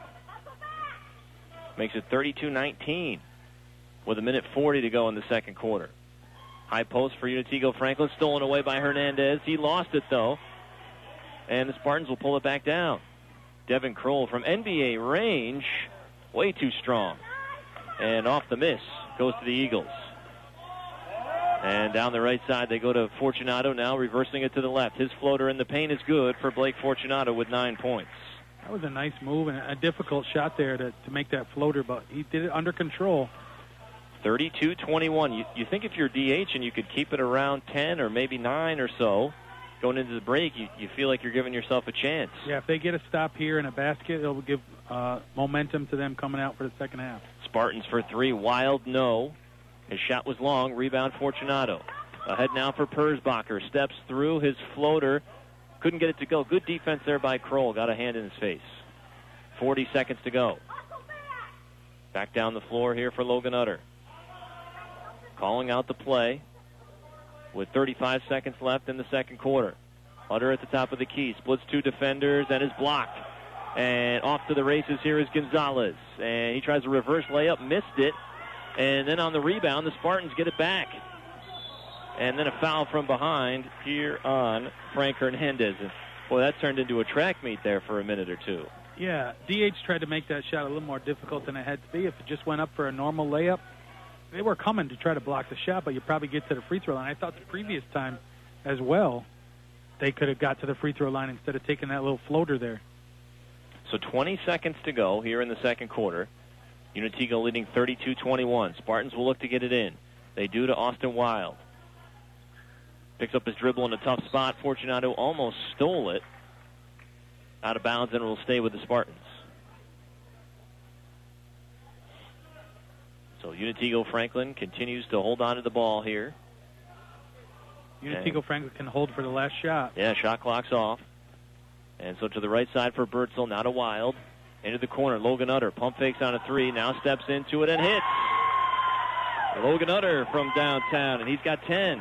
Makes it thirty-two nineteen with a minute forty to go in the second quarter. High post for Unatico Franklin, stolen away by Hernandez. He lost it, though. And the Spartans will pull it back down. Devin Kroll from N B A range, way too strong. And off the miss, goes to the Eagles. And down the right side, they go to Fortunato now, reversing it to the left. His floater in the paint is good for Blake Fortunato with nine points. That was a nice move and a difficult shot there to, to make that floater, but he did it under control. thirty-two twenty-one. You, you think if you're D H and you could keep it around ten or maybe nine or so, going into the break, you, you feel like you're giving yourself a chance. Yeah, if they get a stop here and a basket, it'll give uh, momentum to them coming out for the second half. Spartans for three. Wild, no. His shot was long. Rebound, Fortunato. Ahead now for Persbacher. Steps through his floater. Couldn't get it to go. Good defense there by Kroll. Got a hand in his face. forty seconds to go. Back down the floor here for Logan Utter. Calling out the play with thirty-five seconds left in the second quarter. Utter at the top of the key. Splits two defenders and is blocked. And off to the races here is Gonzalez. And he tries a reverse layup. Missed it. And then on the rebound, the Spartans get it back. And then a foul from behind here on Frank Hernandez. And boy, that turned into a track meet there for a minute or two. Yeah, D H tried to make that shot a little more difficult than it had to be. If it just went up for a normal layup, they were coming to try to block the shot, but you probably get to the free throw line. I thought the previous time as well, they could have got to the free throw line instead of taking that little floater there. So twenty seconds to go here in the second quarter. Unitigo leading thirty-two twenty-one. Spartans will look to get it in. They do to Austin Wild. Picks up his dribble in a tough spot. Fortunato almost stole it. Out of bounds, and it will stay with the Spartans. So Unitigo Franklin continues to hold on to the ball here. Unitigo and Franklin can hold for the last shot. Yeah, shot clock's off. And so to the right side for Bertzel, now to Wild. Into the corner, Logan Utter. Pump fakes on a three, now steps into it and hits. Logan Utter from downtown, and he's got ten.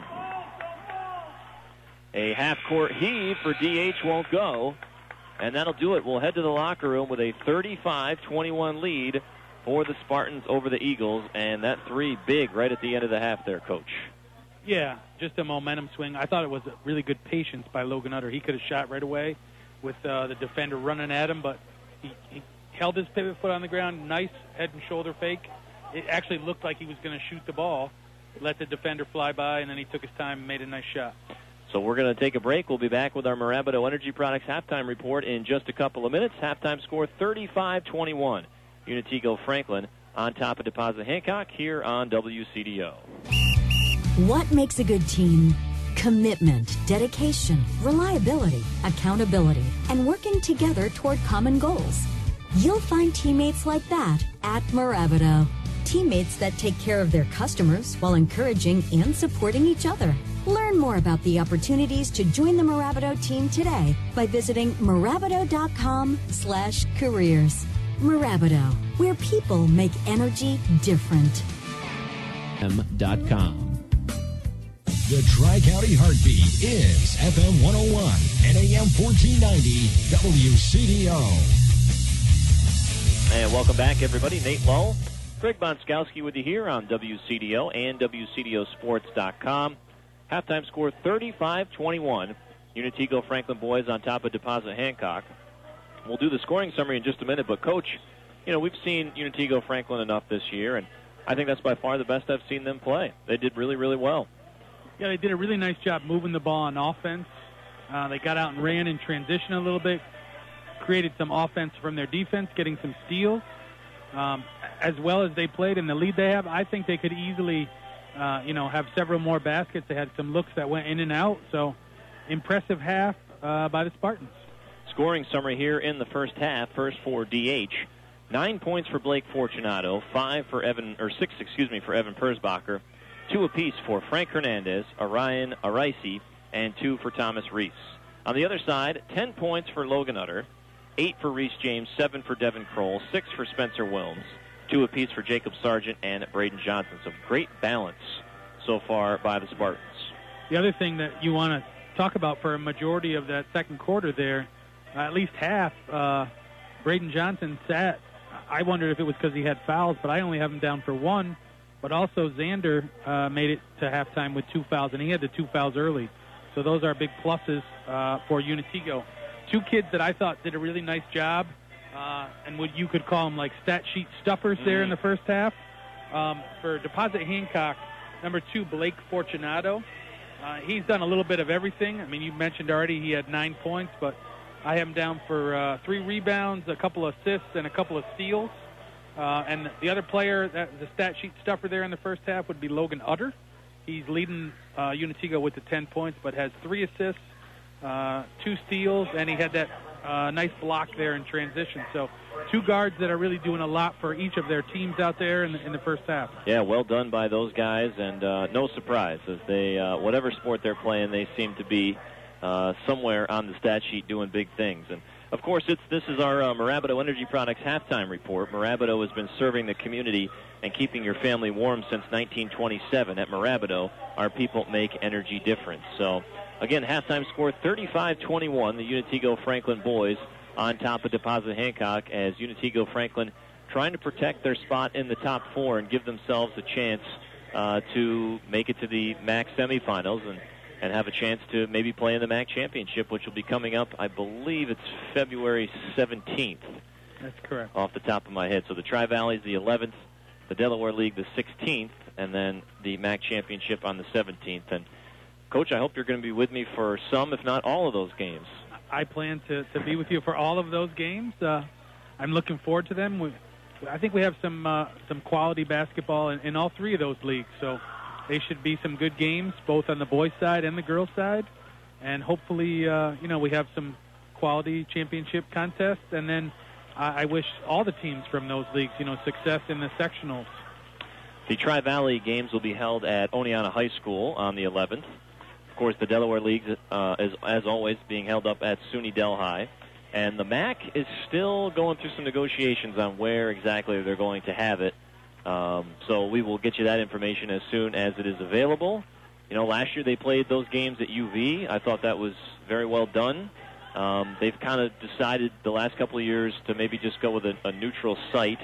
A half-court heave for D H won't go. And that'll do it. We'll head to the locker room with a thirty-five twenty-one lead for the Spartans over the Eagles. And that three big right at the end of the half there, Coach. Yeah, just a momentum swing. I thought it was a really good patience by Logan Utter. He could have shot right away with uh, the defender running at him, but he, he held his pivot foot on the ground. Nice head and shoulder fake. It actually looked like he was going to shoot the ball, let the defender fly by, and then he took his time and made a nice shot. So we're going to take a break. We'll be back with our Marabito Energy Products halftime report in just a couple of minutes. Halftime score thirty-five twenty-one. Unitigo Franklin on top of Deposit Hancock here on W C D O. What makes a good team? Commitment, dedication, reliability, accountability, and working together toward common goals. You'll find teammates like that at Marabito. Teammates that take care of their customers while encouraging and supporting each other. Learn more about the opportunities to join the Marabito team today by visiting marabito.com slash careers. Marabito, where people make energy different. M dot com. The Tri-County Heartbeat is F M one oh one and A M fourteen ninety W C D O. And welcome back, everybody. Nate Lull, Greg Bonskowski with you here on W C D O and W C D O sports dot com. Halftime score thirty-five twenty-one. Unitigo Franklin boys on top of Deposit Hancock. We'll do the scoring summary in just a minute, but Coach, you know, we've seen Unitigo Franklin enough this year, and I think that's by far the best I've seen them play. They did really, really well. Yeah, they did a really nice job moving the ball on offense. Uh, they got out and ran in transition a little bit, created some offense from their defense, getting some steals. Um, as well as they played in the lead they have, I think they could easily, uh, you know, have several more baskets. They had some looks that went in and out. So, impressive half uh, by the Spartans. Scoring summary here in the first half. First for D H. Nine points for Blake Fortunato, five for Evan, or six, excuse me, for Evan Persbacher, two apiece for Frank Hernandez, Orion Araisi, and two for Thomas Reese. On the other side, ten points for Logan Utter, eight for Reese James, seven for Devin Kroll, six for Spencer Wilms, two apiece for Jacob Sargent and Braden Johnson. So great balance so far by the Spartans. The other thing that you want to talk about for a majority of that second quarter there, uh, at least half, uh, Braden Johnson sat. I wondered if it was because he had fouls, but I only have him down for one. But also Xander uh, made it to halftime with two fouls, and he had the two fouls early. So those are big pluses uh, for Unitigo. Two kids that I thought did a really nice job, uh, and what you could call them like stat sheet stuffers mm-hmm. there in the first half. Um, for Deposit Hancock, number two, Blake Fortunato. Uh, he's done a little bit of everything. I mean, you mentioned already he had nine points, but I have him down for uh, three rebounds, a couple of assists, and a couple of steals. Uh, and the other player, that, the stat sheet stuffer there in the first half, would be Logan Utter. He's leading uh, Unitigo with the ten points, but has three assists, uh, two steals, and he had that uh, nice block there in transition. So two guards that are really doing a lot for each of their teams out there in the, in the first half. Yeah, well done by those guys, and uh, no surprise, as they, uh, whatever sport they're playing, they seem to be uh, somewhere on the stat sheet doing big things. And of course, it's this is our uh, Marabato Energy Products halftime report. Marabato has been serving the community and keeping your family warm since nineteen twenty-seven. At Marabato, our people make energy difference. So, again, halftime score thirty-five twenty-one. The Unitigo Franklin boys on top of Deposit Hancock, as Unitigo Franklin trying to protect their spot in the top four and give themselves a chance uh, to make it to the M A C semifinals and, and have a chance to maybe play in the M A C championship, which will be coming up, I believe it's February seventeenth. That's correct. Off the top of my head. So the Tri-Valley is the eleventh, the Delaware League the sixteenth, and then the M A C championship on the seventeenth. And, Coach, I hope you're going to be with me for some, if not all of those games. I plan to, to be with you for all of those games. Uh, I'm looking forward to them. We, I think we have some uh, some quality basketball in, in all three of those leagues, so they should be some good games, both on the boys' side and the girls' side. And hopefully, uh, you know, we have some quality championship contests. And then I, I wish all the teams from those leagues, you know, success in the sectionals. The Tri-Valley games will be held at Oneonta High School on the eleventh. Of course, the Delaware League uh, is, as always, being held up at SUNY Del High. And the M A C is still going through some negotiations on where exactly they're going to have it. Um, so we will get you that information as soon as it is available. You know, last year they played those games at U V. I thought that was very well done. Um, they've kind of decided the last couple of years to maybe just go with a, a neutral site.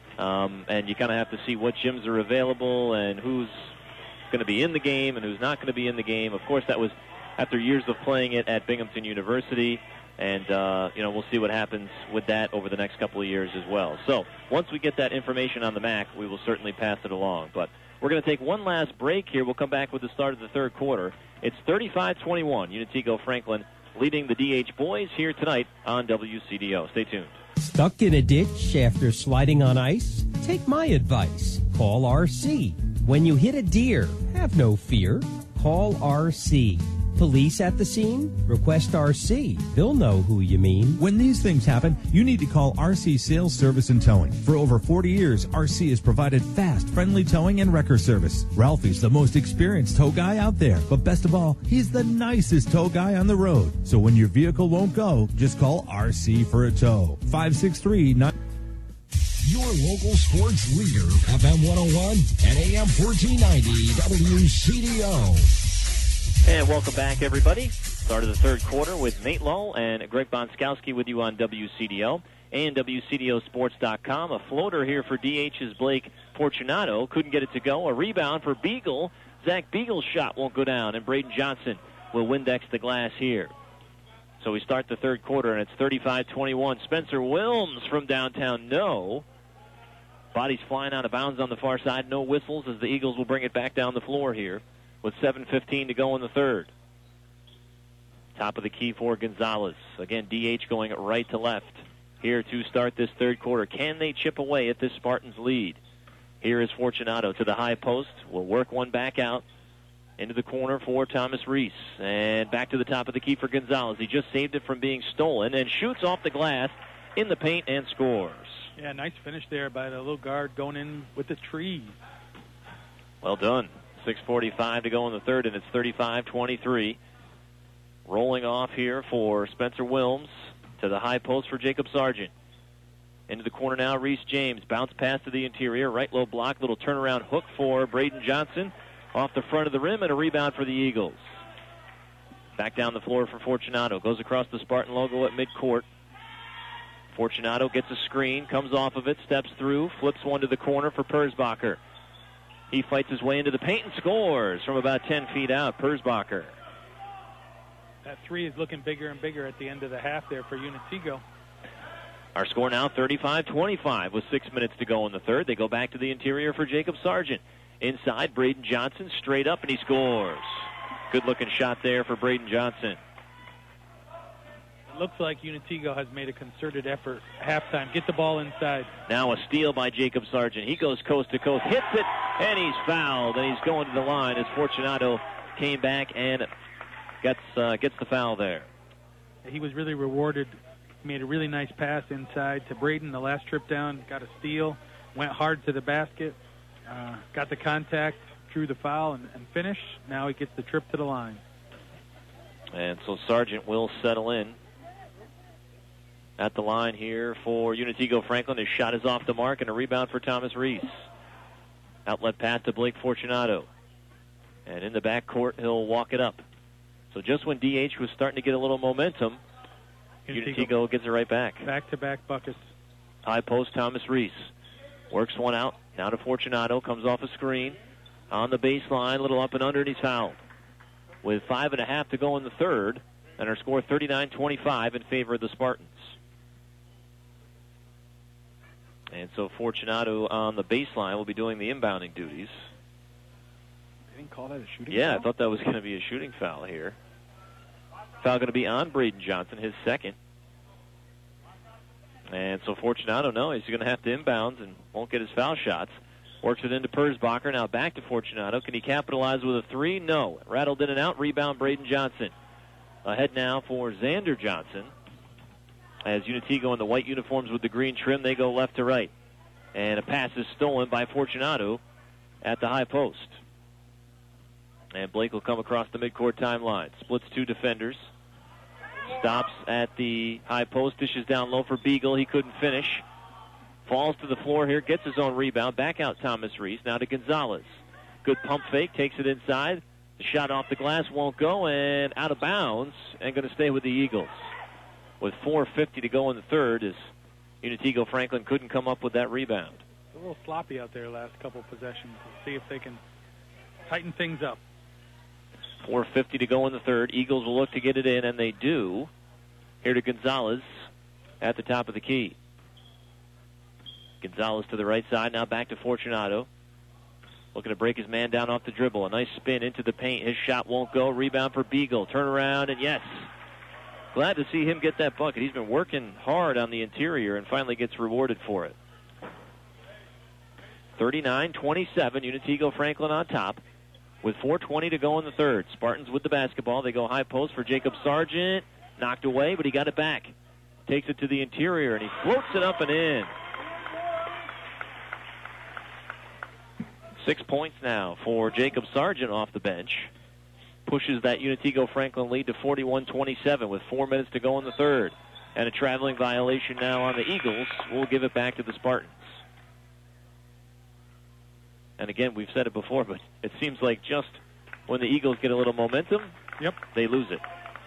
Um, and you kind of have to see what gyms are available and who's going to be in the game and who's not going to be in the game. Of course, that was after years of playing it at Binghamton University. And, uh, you know, we'll see what happens with that over the next couple of years as well. So once we get that information on the M A C, we will certainly pass it along. But we're going to take one last break here. We'll come back with the start of the third quarter. It's thirty-five twenty-one. Unitigo Franklin leading the D H boys here tonight on W C D O. Stay tuned. Stuck in a ditch after sliding on ice? Take my advice. Call R C. When you hit a deer, have no fear. Call R C. Police at the scene? Request R C. They'll know who you mean. When these things happen, you need to call R C Sales Service and Towing. For over forty years, R C has provided fast, friendly towing and wrecker service. Ralphie's the most experienced tow guy out there, but best of all, he's the nicest tow guy on the road. So when your vehicle won't go, just call R C for a tow. five six three nine... Your local sports leader, F M one oh one and A M fourteen ninety W C D O. And welcome back, everybody. Start of the third quarter with Nate Lull and Greg Bonskowski with you on W C D O and W C D O Sports dot com. A floater here for D H's Blake Fortunato. Couldn't get it to go. A rebound for Beagle. Zach Beagle's shot won't go down, and Braden Johnson will Windex the glass here. So we start the third quarter, and it's thirty-five twenty-one. Spencer Wilms from downtown, no. Body's flying out of bounds on the far side. No whistles as the Eagles will bring it back down the floor here with seven fifteen to go in the third. Top of the key for Gonzalez. Again, D H going right to left here to start this third quarter. Can they chip away at this Spartans lead? Here is Fortunato to the high post. Will work one back out into the corner for Thomas Reese. And back to the top of the key for Gonzalez. He just saved it from being stolen and shoots off the glass in the paint and scores. Yeah, nice finish there by the little guard going in with the trees. Well done. six forty-five to go in the third, and it's thirty-five twenty-three. Rolling off here for Spencer Wilms to the high post for Jacob Sargent. Into the corner now, Reese James. Bounce pass to the interior. Right low block. Little turnaround hook for Braden Johnson. Off the front of the rim, and a rebound for the Eagles. Back down the floor for Fortunato. Goes across the Spartan logo at midcourt. Fortunato gets a screen, comes off of it, steps through, flips one to the corner for Persbacher. He fights his way into the paint and scores from about ten feet out. Persbacher. That three is looking bigger and bigger at the end of the half there for Unitigo. Our score now thirty-five twenty-five with six minutes to go in the third. They go back to the interior for Jacob Sargent. Inside, Braden Johnson straight up, and he scores. Good-looking shot there for Braden Johnson. looks like Unitigo has made a concerted effort halftime. Get the ball inside. Now a steal by Jacob Sargent. He goes coast to coast, hits it, and he's fouled. And he's going to the line as Fortunato came back and gets uh, gets the foul there. He was really rewarded. He made a really nice pass inside to Braden the last trip down, got a steal, went hard to the basket, uh, got the contact, drew the foul, and, and finished. Now he gets the trip to the line. And so Sargent will settle in at the line here for Unitigo Franklin. His shot is off the mark, and a rebound for Thomas Reese. Outlet pass to Blake Fortunato. And in the backcourt, he'll walk it up. So just when D H was starting to get a little momentum, Unitigo gets it right back. Back-to-back buckets. High post, Thomas Reese. Works one out. Now to Fortunato. Comes off a screen. On the baseline, little up and under, and he's fouled. With five and a half to go in the third, and our score thirty-nine twenty-five in favor of the Spartans. And so Fortunato on the baseline will be doing the inbounding duties. They didn't call that a shooting yeah, foul? I thought that was going to be a shooting foul here. Foul going to be on Braden Johnson, his second. And so Fortunato, no, he's going to have to inbounds and won't get his foul shots. Works it into Persbacher. Now back to Fortunato. Can he capitalize with a three? No. Rattled in and out. Rebound, Braden Johnson. Ahead now for Xander Johnson. As Unitigo in the white uniforms with the green trim, they go left to right. And a pass is stolen by Fortunato at the high post. And Blake will come across the midcourt timeline. Splits two defenders. Stops at the high post. Dishes down low for Beagle. He couldn't finish. Falls to the floor here, gets his own rebound. Back out Thomas Reese. Now to Gonzalez. Good pump fake, takes it inside. The shot off the glass won't go, and out of bounds, and going to stay with the Eagles. With four fifty to go in the third, as Unitigo Franklin couldn't come up with that rebound. It's a little sloppy out there last couple of possessions. We'll see if they can tighten things up. four fifty to go in the third. Eagles will look to get it in, and they do. Here to Gonzalez at the top of the key. Gonzalez to the right side, now back to Fortunato. Looking to break his man down off the dribble. A nice spin into the paint. His shot won't go. Rebound for Beagle. Turn around, and yes. Glad to see him get that bucket. He's been working hard on the interior and finally gets rewarded for it. thirty-nine twenty-seven, Unitigo Franklin on top with four twenty to go in the third. Spartans with the basketball. They go high post for Jacob Sargent. Knocked away, but he got it back. Takes it to the interior, and he floats it up and in. Six points now for Jacob Sargent off the bench. Pushes that Unitigo Franklin lead to forty-one twenty-seven with four minutes to go in the third. And a traveling violation now on the Eagles. We'll give it back to the Spartans. And again, we've said it before, but it seems like just when the Eagles get a little momentum, yep, they lose it.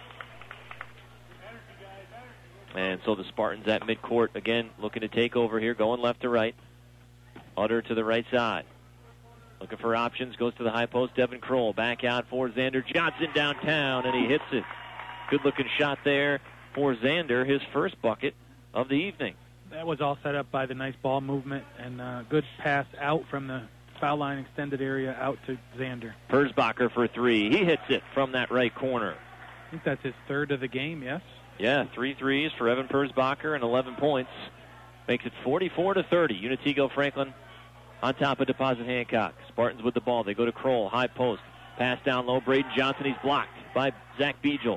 And so the Spartans at midcourt, again, looking to take over here, going left to right. Utter to the right side. Looking for options, goes to the high post. Devin Kroll back out for Xander Johnson downtown, and he hits it. Good-looking shot there for Xander, his first bucket of the evening. That was all set up by the nice ball movement and uh, good pass out from the foul line extended area out to Xander. Persbacher for three. He hits it from that right corner. I think that's his third of the game, yes? Yeah, three threes for Evan Persbacher and eleven points. Makes it forty-four to thirty. Unitigo Franklin on top of Deposit Hancock. Spartans with the ball. They go to Kroll. High post. Pass down low. Braden Johnson. He's blocked by Zach Beigel.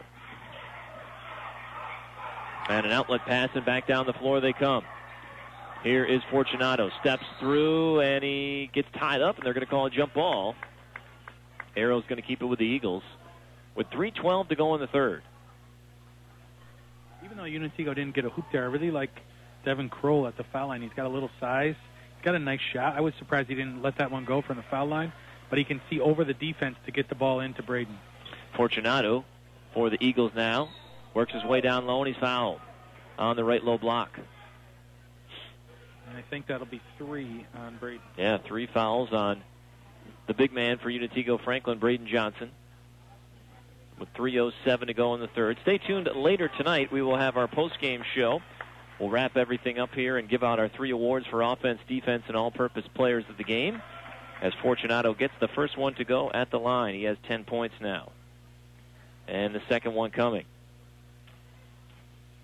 And an outlet pass, and back down the floor they come. Here is Fortunato. Steps through, and he gets tied up, and they're going to call a jump ball. Arrow's going to keep it with the Eagles with three twelve to go in the third. Even though Unitigo didn't get a hoop there, I really like Devin Kroll at the foul line. He's got a little size. He's got a nice shot. I was surprised he didn't let that one go from the foul line, but he can see over the defense to get the ball into Braden. Fortunato for the Eagles now. Works his way down low, and he's fouled on the right low block. And I think that'll be three on Braden. Yeah, three fouls on the big man for Unitigo Franklin, Braden Johnson, with three oh seven to go in the third. Stay tuned. Later tonight, we will have our post-game show. We'll wrap everything up here and give out our three awards for offense, defense, and all-purpose players of the game, as Fortunato gets the first one to go at the line. He has ten points now. And the second one coming.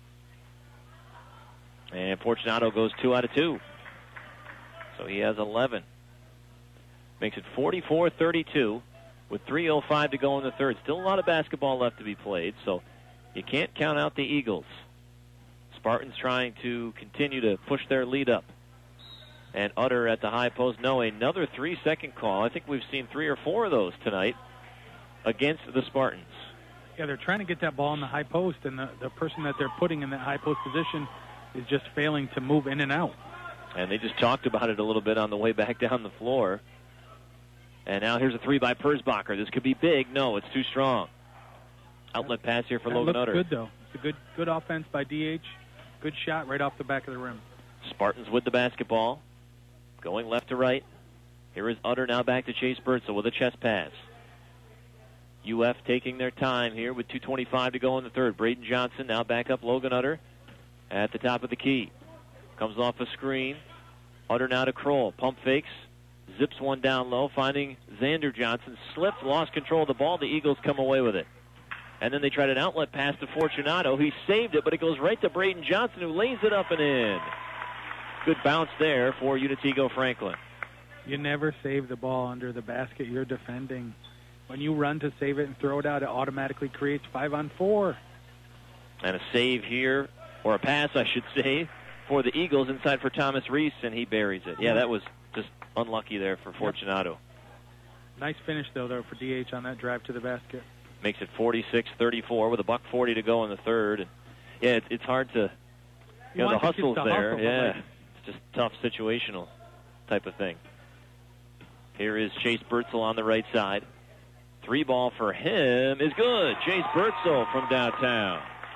And Fortunato goes two out of two. So he has eleven. Makes it forty-four thirty-two with three oh five to go in the third. Still a lot of basketball left to be played, so you can't count out the Eagles. Spartans trying to continue to push their lead up. And Utter at the high post. No, another three-second call. I think we've seen three or four of those tonight against the Spartans. Yeah, they're trying to get that ball in the high post, and the, the person that they're putting in that high post position is just failing to move in and out. And they just talked about it a little bit on the way back down the floor. And now here's a three by Persbacher. This could be big. No, it's too strong. Outlet pass here for that Logan looks Utter. Good, though. It's a good, good offense by D H. Good shot right off the back of the rim. Spartans with the basketball. Going left to right. Here is Utter now back to Chase Birdsell with a chest pass. U F taking their time here with two twenty-five to go in the third. Braden Johnson now back up Logan Utter at the top of the key. Comes off a screen. Utter now to Kroll. Pump fakes. Zips one down low, finding Xander Johnson. Slipped, lost control of the ball. The Eagles come away with it. And then they tried an outlet pass to Fortunato. He saved it, but it goes right to Braden Johnson, who lays it up and in. Good bounce there for Unitego Franklin. You never save the ball under the basket you're defending. When you run to save it and throw it out, it automatically creates five on four. And a save here, or a pass, I should say, for the Eagles inside for Thomas Reese, and he buries it. Yeah, that was just unlucky there for Fortunato. Nice finish, though, though, for D H on that drive to the basket. Makes it forty-six thirty-four with a buck forty to go in the third. And yeah, it, it's hard to, you, you know, the hustle's the there. hustle, yeah, like, it's just tough situational type of thing. Here is Chase Birdsell on the right side. Three ball for him is good. Chase Birdsell from downtown.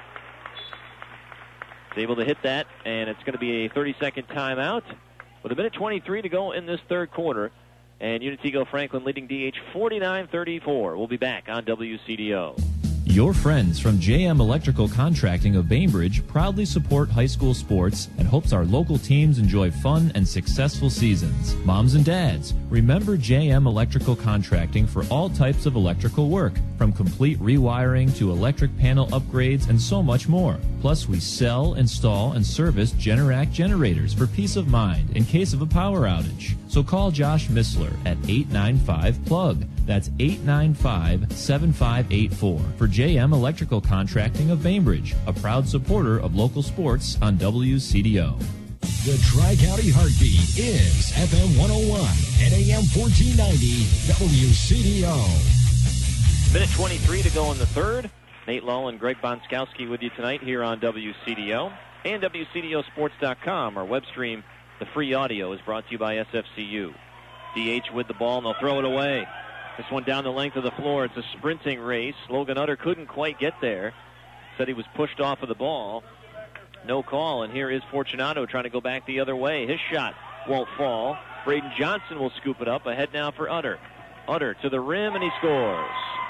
He's able to hit that, and it's going to be a thirty-second timeout with a minute twenty-three to go in this third quarter. And Unitego Franklin leading D H forty-nine thirty-four. We'll be back on W C D O. Your friends from J M Electrical Contracting of Bainbridge proudly support high school sports and hopes our local teams enjoy fun and successful seasons. Moms and dads, remember J M Electrical Contracting for all types of electrical work, from complete rewiring to electric panel upgrades and so much more. Plus, we sell, install, and service Generac generators for peace of mind in case of a power outage. So call Josh Missler at eight nine five plug. That's eight nine five, seven five eight four for J M Electrical Contracting of Bainbridge, a proud supporter of local sports on W C D O. The Tri-County Heartbeat is F M one oh one and A M fourteen ninety W C D O. Minute twenty-three to go in the third. Nate Lull and Greg Bonskowski with you tonight here on W C D O. And W C D O Sports dot com, our web stream. The free audio is brought to you by S F C U. D H with the ball, and they'll throw it away. This one down the length of the floor. It's a sprinting race. Logan Utter couldn't quite get there. Said he was pushed off of the ball. No call, and here is Fortunato trying to go back the other way. His shot won't fall. Braden Johnson will scoop it up. Ahead now for Utter. Utter to the rim, and he scores.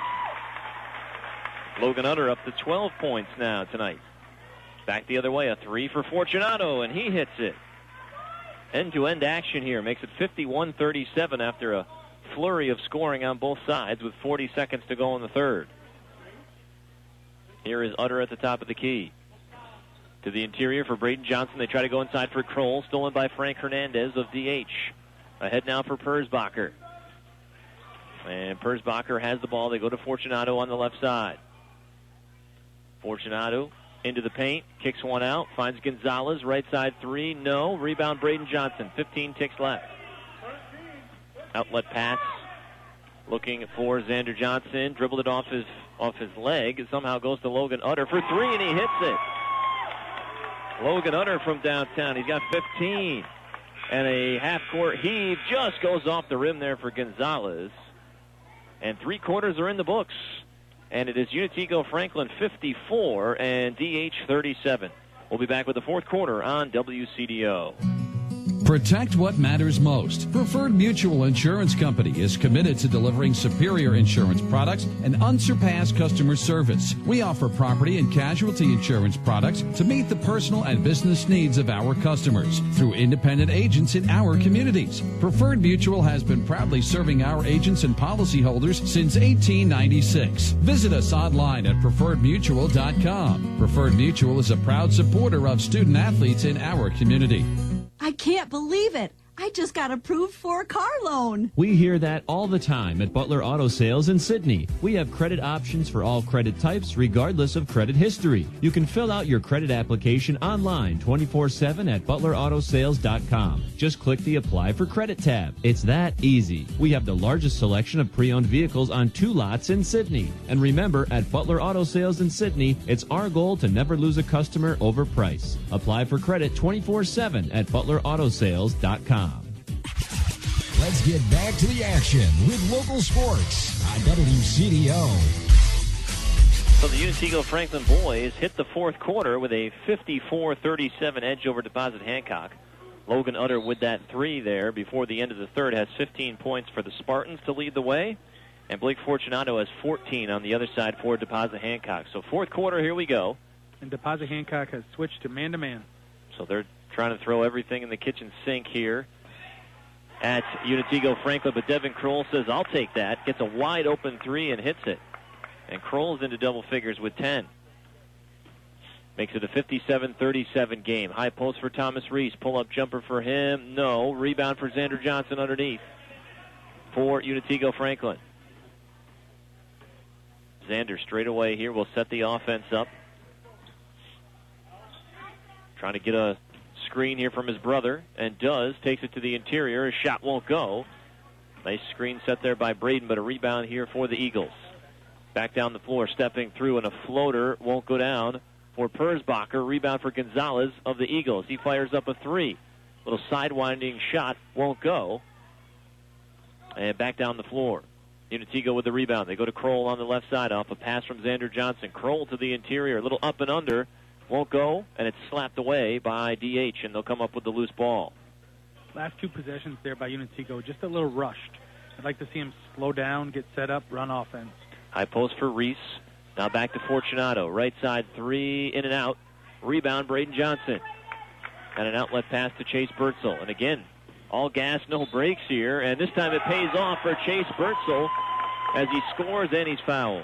Logan Utter up to twelve points now tonight. Back the other way, a three for Fortunato, and he hits it. End-to-end action here makes it fifty-one thirty-seven after a flurry of scoring on both sides with forty seconds to go in the third. Here is Utter at the top of the key. To the interior for Braden Johnson. They try to go inside for Kroll. Stolen by Frank Hernandez of D H. Ahead now for Persbacher. And Persbacher has the ball. They go to Fortunato on the left side. Fortunato into the paint. Kicks one out. Finds Gonzalez. Right side three. No. Rebound Braden Johnson. fifteen ticks left. Outlet pass. Looking for Xander Johnson. Dribbled it off his off his leg. It somehow goes to Logan Utter for three, and he hits it. Logan Utter from downtown. He's got fifteen. And a half-court heave just goes off the rim there for Gonzalez. And three quarters are in the books. And it is Unitego Franklin fifty-four and D H thirty-seven. We'll be back with the fourth quarter on W C D O. Protect what matters most. Preferred Mutual Insurance Company is committed to delivering superior insurance products and unsurpassed customer service. We offer property and casualty insurance products to meet the personal and business needs of our customers through independent agents in our communities. Preferred Mutual has been proudly serving our agents and policyholders since eighteen ninety-six. Visit us online at preferred mutual dot com. Preferred Mutual is a proud supporter of student athletes in our community. I can't believe it. I just got approved for a car loan. We hear that all the time at Butler Auto Sales in Sydney. We have credit options for all credit types, regardless of credit history. You can fill out your credit application online twenty-four seven at butler auto sales dot com. Just click the Apply for Credit tab. It's that easy. We have the largest selection of pre-owned vehicles on two lots in Sydney. And remember, at Butler Auto Sales in Sydney, it's our goal to never lose a customer over price. Apply for credit twenty-four seven at butler auto sales dot com. Let's get back to the action with local sports on W C D O. So the Untego Franklin boys hit the fourth quarter with a fifty-four thirty-seven edge over Deposit Hancock. Logan Utter with that three there before the end of the third has fifteen points for the Spartans to lead the way. And Blake Fortunato has fourteen on the other side for Deposit Hancock. So fourth quarter, here we go. And Deposit Hancock has switched to man-to-man. So they're trying to throw everything in the kitchen sink here at Untego Franklin, but Devin Kroll says, I'll take that. Gets a wide open three and hits it. And Kroll's into double figures with ten. Makes it a fifty-seven thirty-seven game. High post for Thomas Reese. Pull-up jumper for him. No. Rebound for Xander Johnson underneath for Untego Franklin. Xander straight away here will set the offense up. Trying to get a screen here from his brother, and does. Takes it to the interior. His shot won't go. Nice screen set there by Braden, but a rebound here for the Eagles. Back down the floor, stepping through, and a floater won't go down for Persbacher. Rebound for Gonzalez of the Eagles. He fires up a three. Little sidewinding shot won't go. And back down the floor. Untego with the rebound. They go to Kroll on the left side off a pass from Xander Johnson. Kroll to the interior. A little up and under. Won't go, and it's slapped away by D H, and they'll come up with the loose ball. Last two possessions there by Untego, just a little rushed. I'd like to see him slow down, get set up, run offense. High post for Reese. Now back to Fortunato. Right side three, in and out. Rebound, Braden Johnson. And an outlet pass to Chase Bertzel. And again, all gas, no brakes here. And this time it pays off for Chase Bertzel as he scores and he's fouled.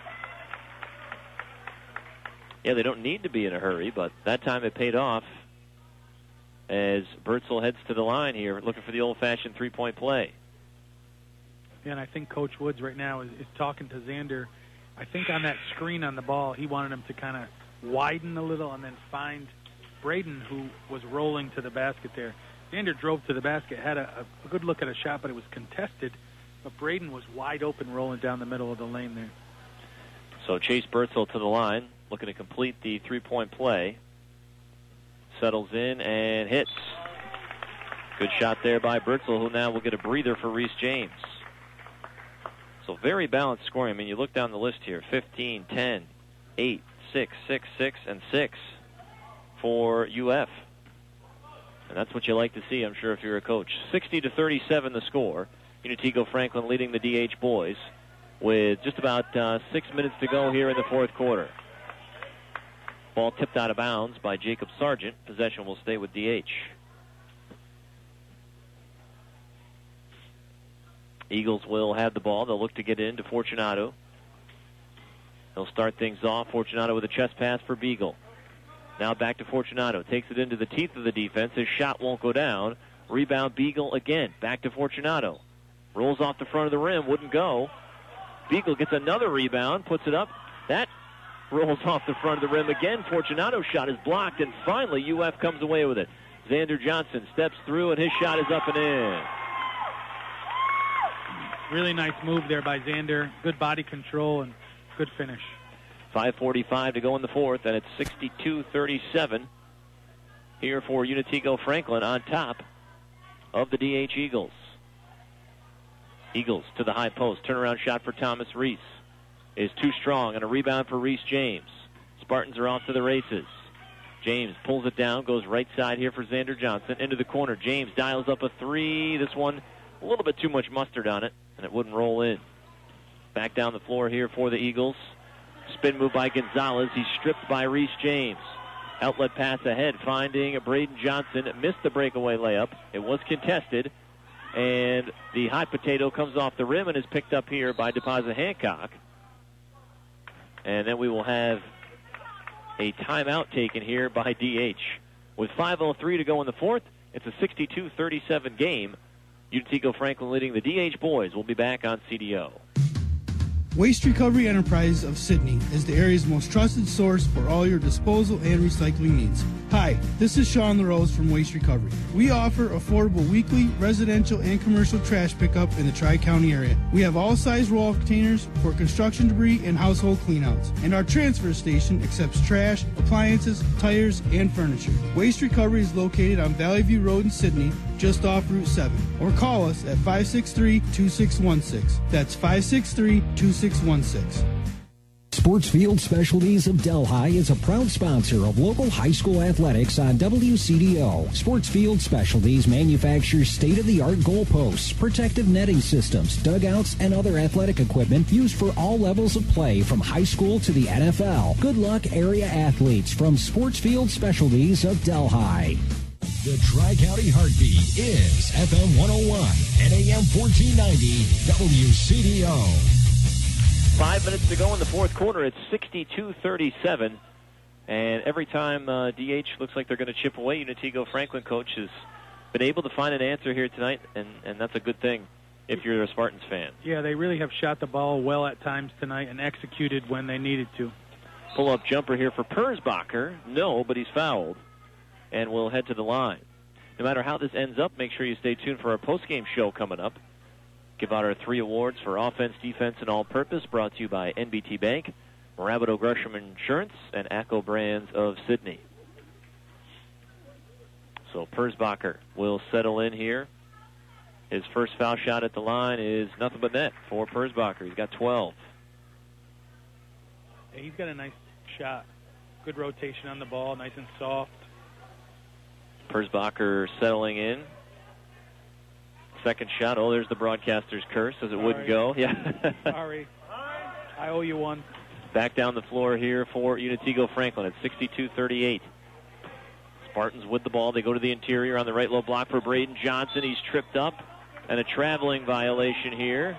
Yeah, they don't need to be in a hurry, but that time it paid off as Bertzel heads to the line here, looking for the old-fashioned three-point play. Yeah, and I think Coach Woods right now is, is talking to Xander. I think on that screen on the ball, he wanted him to kind of widen a little and then find Braden, who was rolling to the basket there. Xander drove to the basket, had a, a good look at a shot, but it was contested. But Braden was wide open rolling down the middle of the lane there. So Chase Bertzel to the line, looking to complete the three-point play. Settles in and hits. Good shot there by Bertzel, who now will get a breather for Reese James. So very balanced scoring. I mean, you look down the list here, fifteen, ten, eight, six, six, six, and six for U F. And that's what you like to see, I'm sure, if you're a coach. sixty to thirty-seven the score. Untego Franklin leading the D H boys with just about uh, six minutes to go here in the fourth quarter. Ball tipped out of bounds by Jacob Sargent. Possession will stay with D H. Eagles will have the ball. They'll look to get it into Fortunato. He'll start things off. Fortunato with a chest pass for Beagle. Now back to Fortunato. Takes it into the teeth of the defense. His shot won't go down. Rebound Beagle again. Back to Fortunato. Rolls off the front of the rim. Wouldn't go. Beagle gets another rebound. Puts it up. That rolls off the front of the rim again. Fortunato's shot is blocked, and finally U F comes away with it. Xander Johnson steps through, and his shot is up and in. Really nice move there by Xander. Good body control and good finish. five forty-five to go in the fourth, and it's sixty-two thirty-seven here for Untego Franklin on top of the D H Eagles. Eagles to the high post. Turnaround shot for Thomas Reese is too strong, and a rebound for Reese James. Spartans are off to the races. James pulls it down, goes right side here for Xander Johnson. Into the corner. James dials up a three. This one, a little bit too much mustard on it, and it wouldn't roll in. Back down the floor here for the Eagles. Spin move by Gonzalez. He's stripped by Reese James. Outlet pass ahead, finding Braden Johnson. Missed the breakaway layup. It was contested, and the hot potato comes off the rim and is picked up here by DePaza Hancock. And then we will have a timeout taken here by D H. With five oh three to go in the fourth, it's a sixty-two thirty-seven game. Utica Franklin leading the D H boys. We'll be back on C D O. Waste Recovery Enterprises of Sydney is the area's most trusted source for all your disposal and recycling needs. Hi, this is Sean LaRose from Waste Recovery. We offer affordable weekly, residential, and commercial trash pickup in the Tri-County area. We have all size roll containers for construction debris and household cleanouts. And our transfer station accepts trash, appliances, tires, and furniture. Waste Recovery is located on Valley View Road in Sydney, just off Route seven. Or call us at five six three, two six one six. That's five six three, two six one six. Sportsfield Specialties of Delhi is a proud sponsor of local high school athletics on W C D O. Sportsfield Specialties manufactures state-of-the-art goalposts, protective netting systems, dugouts, and other athletic equipment used for all levels of play from high school to the N F L. Good luck, area athletes, from Sportsfield Specialties of Delhi. The Tri-County Heartbeat is F M one oh one and A M fourteen ninety W C D O. Five minutes to go in the fourth quarter. It's sixty-two thirty-seven. And every time uh, D H looks like they're going to chip away, Unitigo Franklin coach has been able to find an answer here tonight, and, and that's a good thing if you're a Spartans fan. Yeah, they really have shot the ball well at times tonight and executed when they needed to. Pull-up jumper here for Persbacher. No, but he's fouled. And we'll head to the line. No matter how this ends up, make sure you stay tuned for our postgame show coming up. Give out our three awards for offense, defense, and all-purpose, brought to you by N B T Bank, Rabideau Gresham Insurance, and ACCO Brands of Sydney. So Persbacher will settle in here. His first foul shot at the line is nothing but net for Persbacher. He's got twelve. Yeah, he's got a nice shot. Good rotation on the ball, nice and soft. Persbacher settling in. Second shot. Oh, there's the broadcaster's curse, as it Sorry. wouldn't go. Yeah. Sorry. I owe you one. Back down the floor here for Unitigo Franklin at sixty-two thirty-eight. Spartans with the ball. They go to the interior on the right low block for Braden Johnson. He's tripped up, and a traveling violation here.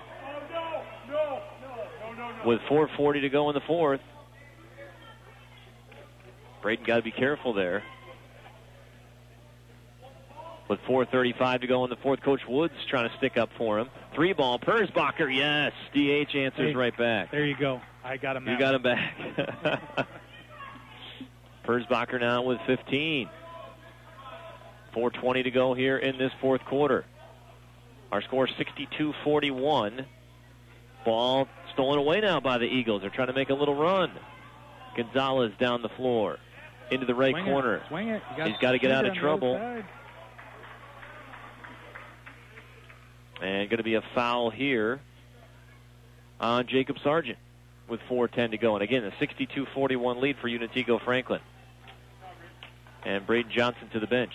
With four forty to go in the fourth. Braden got to be careful there. With four thirty-five to go in the fourth, Coach Woods trying to stick up for him. Three ball, Persbacher, yes. D H answers hey, right back. There you go. I got him. You got him back. Persbacher now with fifteen. four twenty to go here in this fourth quarter. Our score sixty-two forty-one. Ball stolen away now by the Eagles. They're trying to make a little run. Gonzalez down the floor. Into the right Swing corner. It. Swing it. You He's got to get out of trouble. And going to be a foul here on Jacob Sargent with four ten to go. And again, a sixty-two forty-one lead for Unitigo Franklin. And Braden Johnson to the bench.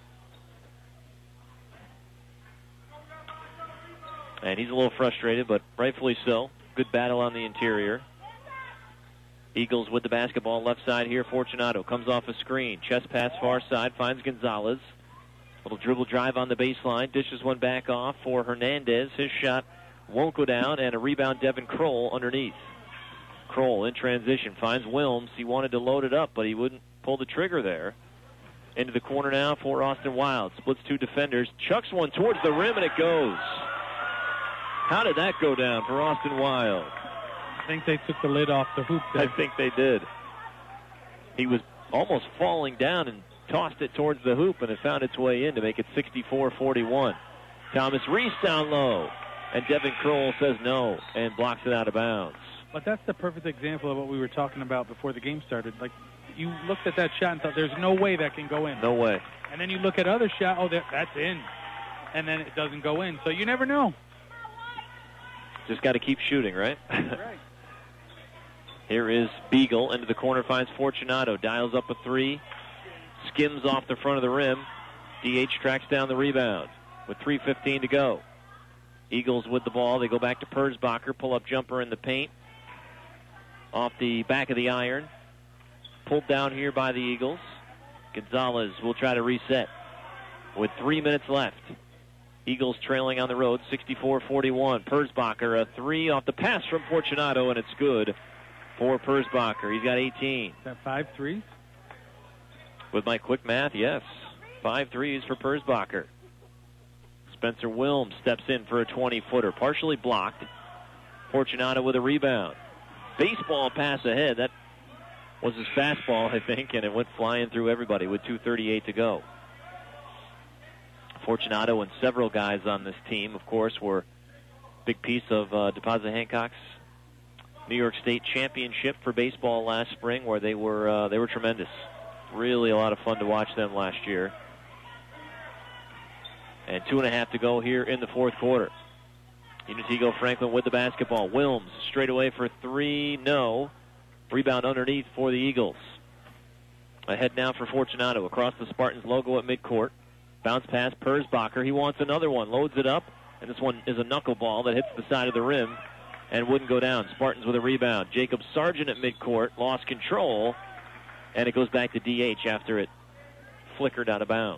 And he's a little frustrated, but rightfully so. Good battle on the interior. Eagles with the basketball left side here. Fortunato comes off a screen. Chest pass far side, finds Gonzalez. Little dribble drive on the baseline. Dishes one back off for Hernandez. His shot won't go down, and a rebound, Devin Kroll underneath. Kroll in transition finds Wilms. He wanted to load it up, but he wouldn't pull the trigger there. Into the corner now for Austin Wild. Splits two defenders. Chucks one towards the rim, and it goes. How did that go down for Austin Wild? I think they took the lid off the hoop there. I think they did. He was almost falling down and tossed it towards the hoop, and it found its way in to make it sixty-four forty-one. Thomas Reese down low, and Devin Kroll says no and blocks it out of bounds. But that's the perfect example of what we were talking about before the game started. Like, you looked at that shot and thought, there's no way that can go in. No way. And then you look at other shot, oh, that, that's in. And then it doesn't go in. So you never know. Just got to keep shooting, right? Right. Here is Beagle into the corner, finds Fortunato, dials up a three. skims off the front of the rim. D H tracks down the rebound with three fifteen to go. Eagles with the ball. They go back to Persbacher. Pull-up jumper in the paint. Off the back of the iron. Pulled down here by the Eagles. Gonzalez will try to reset with three minutes left. Eagles trailing on the road, sixty-four forty-one. Persbacher, a three off the pass from Fortunato, and it's good for Persbacher. He's got eighteen. Is that five threes? With my quick math, yes. Five threes for Persbacher. Spencer Wilms steps in for a twenty-footer, partially blocked. Fortunato with a rebound. Baseball pass ahead. That was his fastball, I think, and it went flying through everybody with two thirty-eight to go. Fortunato and several guys on this team, of course, were a big piece of uh, Deposit Hancock's New York State championship for baseball last spring, where they were uh, they were tremendous. Really a lot of fun to watch them last year. And two and a half to go here in the fourth quarter. Unitigo Franklin with the basketball. Wilms straight away for three. No. Rebound underneath for the Eagles. Ahead now for Fortunato across the Spartans logo at midcourt. Bounce pass, Persbacher. He wants another one. Loads it up. And this one is a knuckleball that hits the side of the rim and wouldn't go down. Spartans with a rebound. Jacob Sargent at midcourt. Lost control. And it goes back to D H after it flickered out of bounds.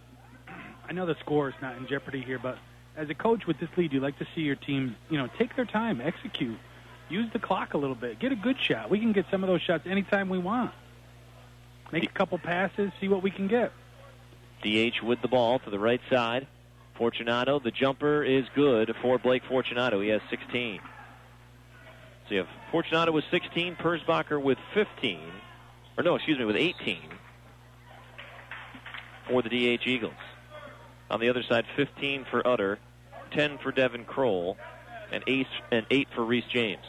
I know the score is not in jeopardy here, but as a coach with this lead, you like to see your team, you know, take their time, execute, use the clock a little bit, get a good shot. We can get some of those shots anytime we want. Make a couple passes, see what we can get. D H with the ball to the right side. Fortunato, the jumper is good for Blake Fortunato. He has sixteen. So you have Fortunato with sixteen, Persbacher with fifteen. Or no, excuse me, with eighteen for the D H Eagles. On the other side, fifteen for Utter, ten for Devin Kroll, and eight, and eight for Reese James.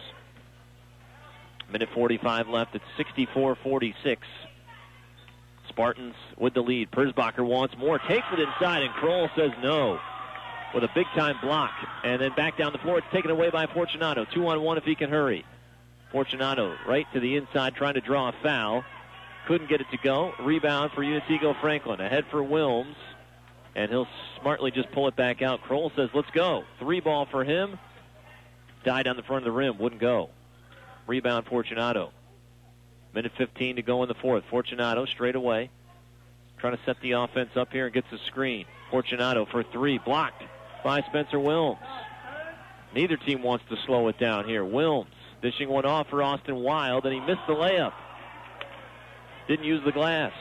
Minute forty-five left. It's sixty-four forty-six. Spartans with the lead. Persbacher wants more, takes it inside, and Kroll says no with a big-time block. And then back down the floor. It's taken away by Fortunato. Two on one if he can hurry. Fortunato right to the inside trying to draw a foul. Couldn't get it to go. Rebound for Unitigo Franklin. Ahead for Wilms. And he'll smartly just pull it back out. Kroll says, let's go. Three ball for him. Died on the front of the rim. Wouldn't go. Rebound Fortunato. Minute fifteen to go in the fourth. Fortunato straight away. Trying to set the offense up here and gets the screen. Fortunato for three. Blocked by Spencer Wilms. Neither team wants to slow it down here. Wilms dishing one off for Austin Wild, and he missed the layup. Didn't use the glass.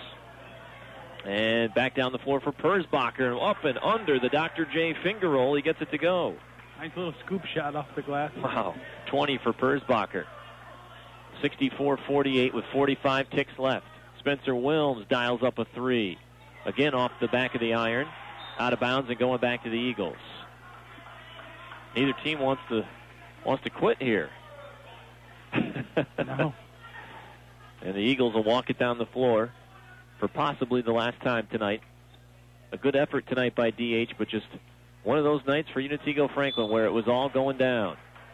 And back down the floor for Persbacher. Up and under the Doctor J finger roll. He gets it to go. Nice little scoop shot off the glass. Wow. twenty for Persbacher. sixty-four forty-eight with forty-five ticks left. Spencer Wilms dials up a three. Again off the back of the iron. Out of bounds and going back to the Eagles. Neither team wants to wants to quit here. No. And the Eagles will walk it down the floor for possibly the last time tonight. A good effort tonight by D H, but just one of those nights for Unitigo Franklin where it was all going down.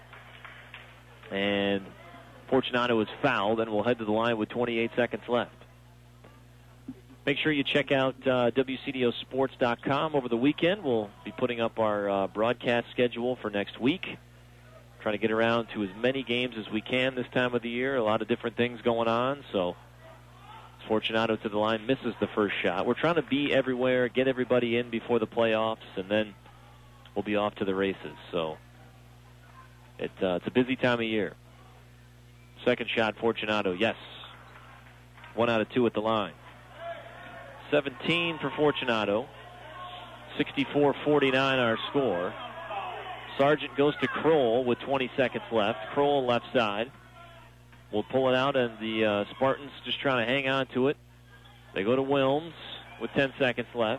And Fortunato is fouled and will head to the line with twenty-eight seconds left. Make sure you check out uh, W C D O sports dot com over the weekend. We'll be putting up our uh, broadcast schedule for next week. Trying to get around to as many games as we can this time of the year. A lot of different things going on, so Fortunato to the line, misses the first shot. We're trying to be everywhere, get everybody in before the playoffs, and then we'll be off to the races. So it, uh, it's a busy time of year. Second shot, Fortunato, yes. One out of two at the line. seventeen for Fortunato. sixty-four forty-nine our score. Sargent goes to Kroll with twenty seconds left. Kroll left side. Will pull it out, and the uh, Spartans just trying to hang on to it. They go to Wilms with ten seconds left.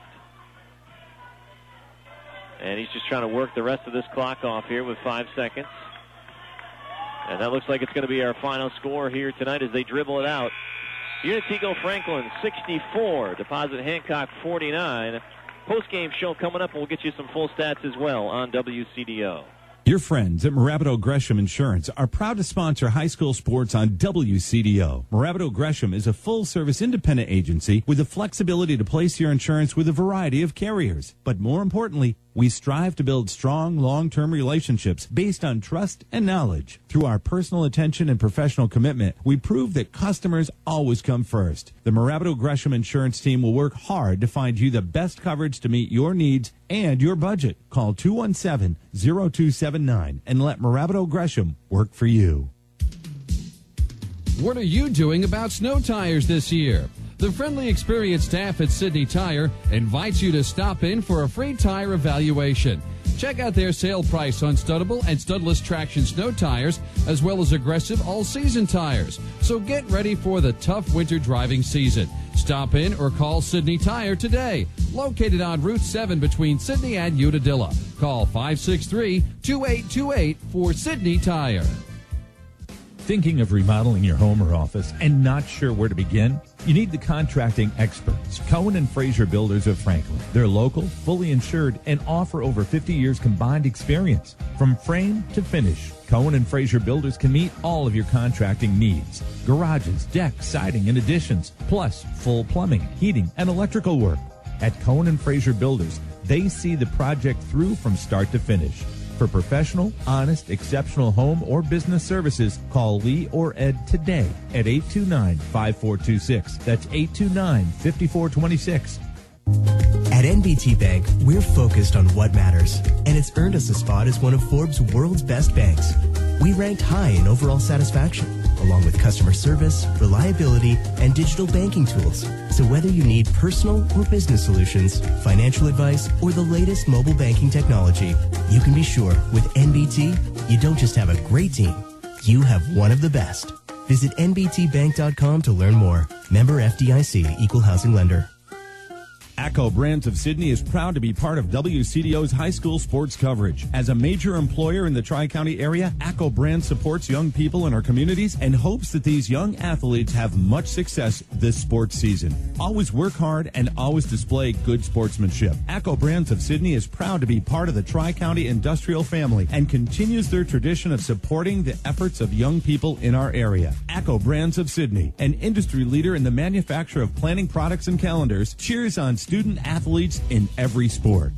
And he's just trying to work the rest of this clock off here with five seconds. And that looks like it's going to be our final score here tonight as they dribble it out. Unitigo Franklin, sixty-four. Deposit Hancock, forty-nine. Post-game show coming up, and we'll get you some full stats as well on W C D O. Your friends at Marabato Gresham Insurance are proud to sponsor high school sports on W C D O. Marabato Gresham is a full-service independent agency with the flexibility to place your insurance with a variety of carriers. But more importantly, we strive to build strong, long-term relationships based on trust and knowledge. Through our personal attention and professional commitment, we prove that customers always come first. The Marabato Gresham Insurance team will work hard to find you the best coverage to meet your needs and your budget. Call two one seven, zero two seven nine and let Marabato Gresham work for you. What are you doing about snow tires this year? The friendly, experienced staff at Sydney Tire invites you to stop in for a free tire evaluation. Check out their sale price on studdable and studless traction snow tires, as well as aggressive all-season tires. So get ready for the tough winter driving season. Stop in or call Sydney Tire today. Located on Route seven between Sydney and Unadilla. Call five six three, two eight two eight for Sydney Tire. Thinking of remodeling your home or office and not sure where to begin? You need the contracting experts, Cohen and Fraser Builders of Franklin. They're local, fully insured, and offer over fifty years combined experience. From frame to finish, Cohen and Fraser Builders can meet all of your contracting needs. Garages, decks, siding, and additions, plus full plumbing, heating, and electrical work. At Cohen and Fraser Builders, they see the project through from start to finish. For professional, honest, exceptional home or business services, call Lee or Ed today at eight two nine, five four two six. That's eight two nine, five four two six. At N B T Bank, we're focused on what matters, and it's earned us a spot as one of Forbes' world's best banks. We ranked high in overall satisfaction, along with customer service, reliability, and digital banking tools. So whether you need personal or business solutions, financial advice, or the latest mobile banking technology, you can be sure with N B T, you don't just have a great team, you have one of the best. Visit N B T bank dot com to learn more. Member F D I C, Equal Housing Lender. ACCO Brands of Sydney is proud to be part of W C D O's high school sports coverage. As a major employer in the Tri-County area, ACCO Brands supports young people in our communities and hopes that these young athletes have much success this sports season. Always work hard and always display good sportsmanship. ACCO Brands of Sydney is proud to be part of the Tri-County industrial family and continues their tradition of supporting the efforts of young people in our area. ACCO Brands of Sydney, an industry leader in the manufacture of planning products and calendars, cheers on student athletes in every sport.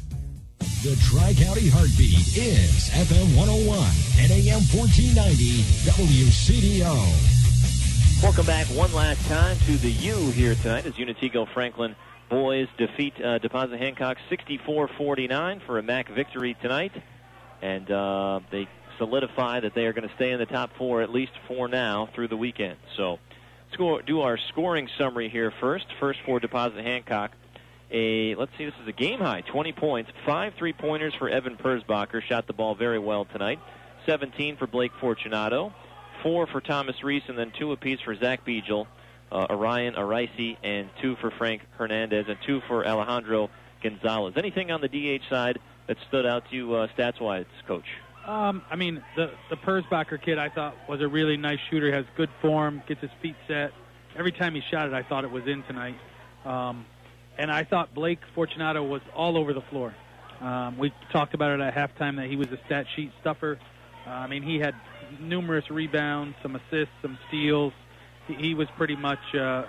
The Tri-County Heartbeat is F M one oh one and A M fourteen ninety W C D O. Welcome back one last time to the U here tonight as Unitego Franklin boys defeat uh, Deposit Hancock sixty-four forty-nine for a M A C victory tonight. And uh, they solidify that they are going to stay in the top four at least for now through the weekend. So let's go do our scoring summary here first. First for Deposit Hancock. A let's see, this is a game high, twenty points, five three-pointers for Evan Persbacher, shot the ball very well tonight. seventeen for Blake Fortunato, four for Thomas Reese, and then two apiece for Zach Beigel, uh, Orion Araisi, and two for Frank Hernandez, and two for Alejandro Gonzalez. Anything on the D H side that stood out to you uh, stats-wise, Coach? Um, I mean, the the Persbacher kid I thought was a really nice shooter, has good form, gets his feet set. Every time he shot it, I thought it was in tonight. Um, And I thought Blake Fortunato was all over the floor. Um, we talked about it at halftime that he was a stat sheet stuffer. Uh, I mean, he had numerous rebounds, some assists, some steals. He, he was pretty much uh,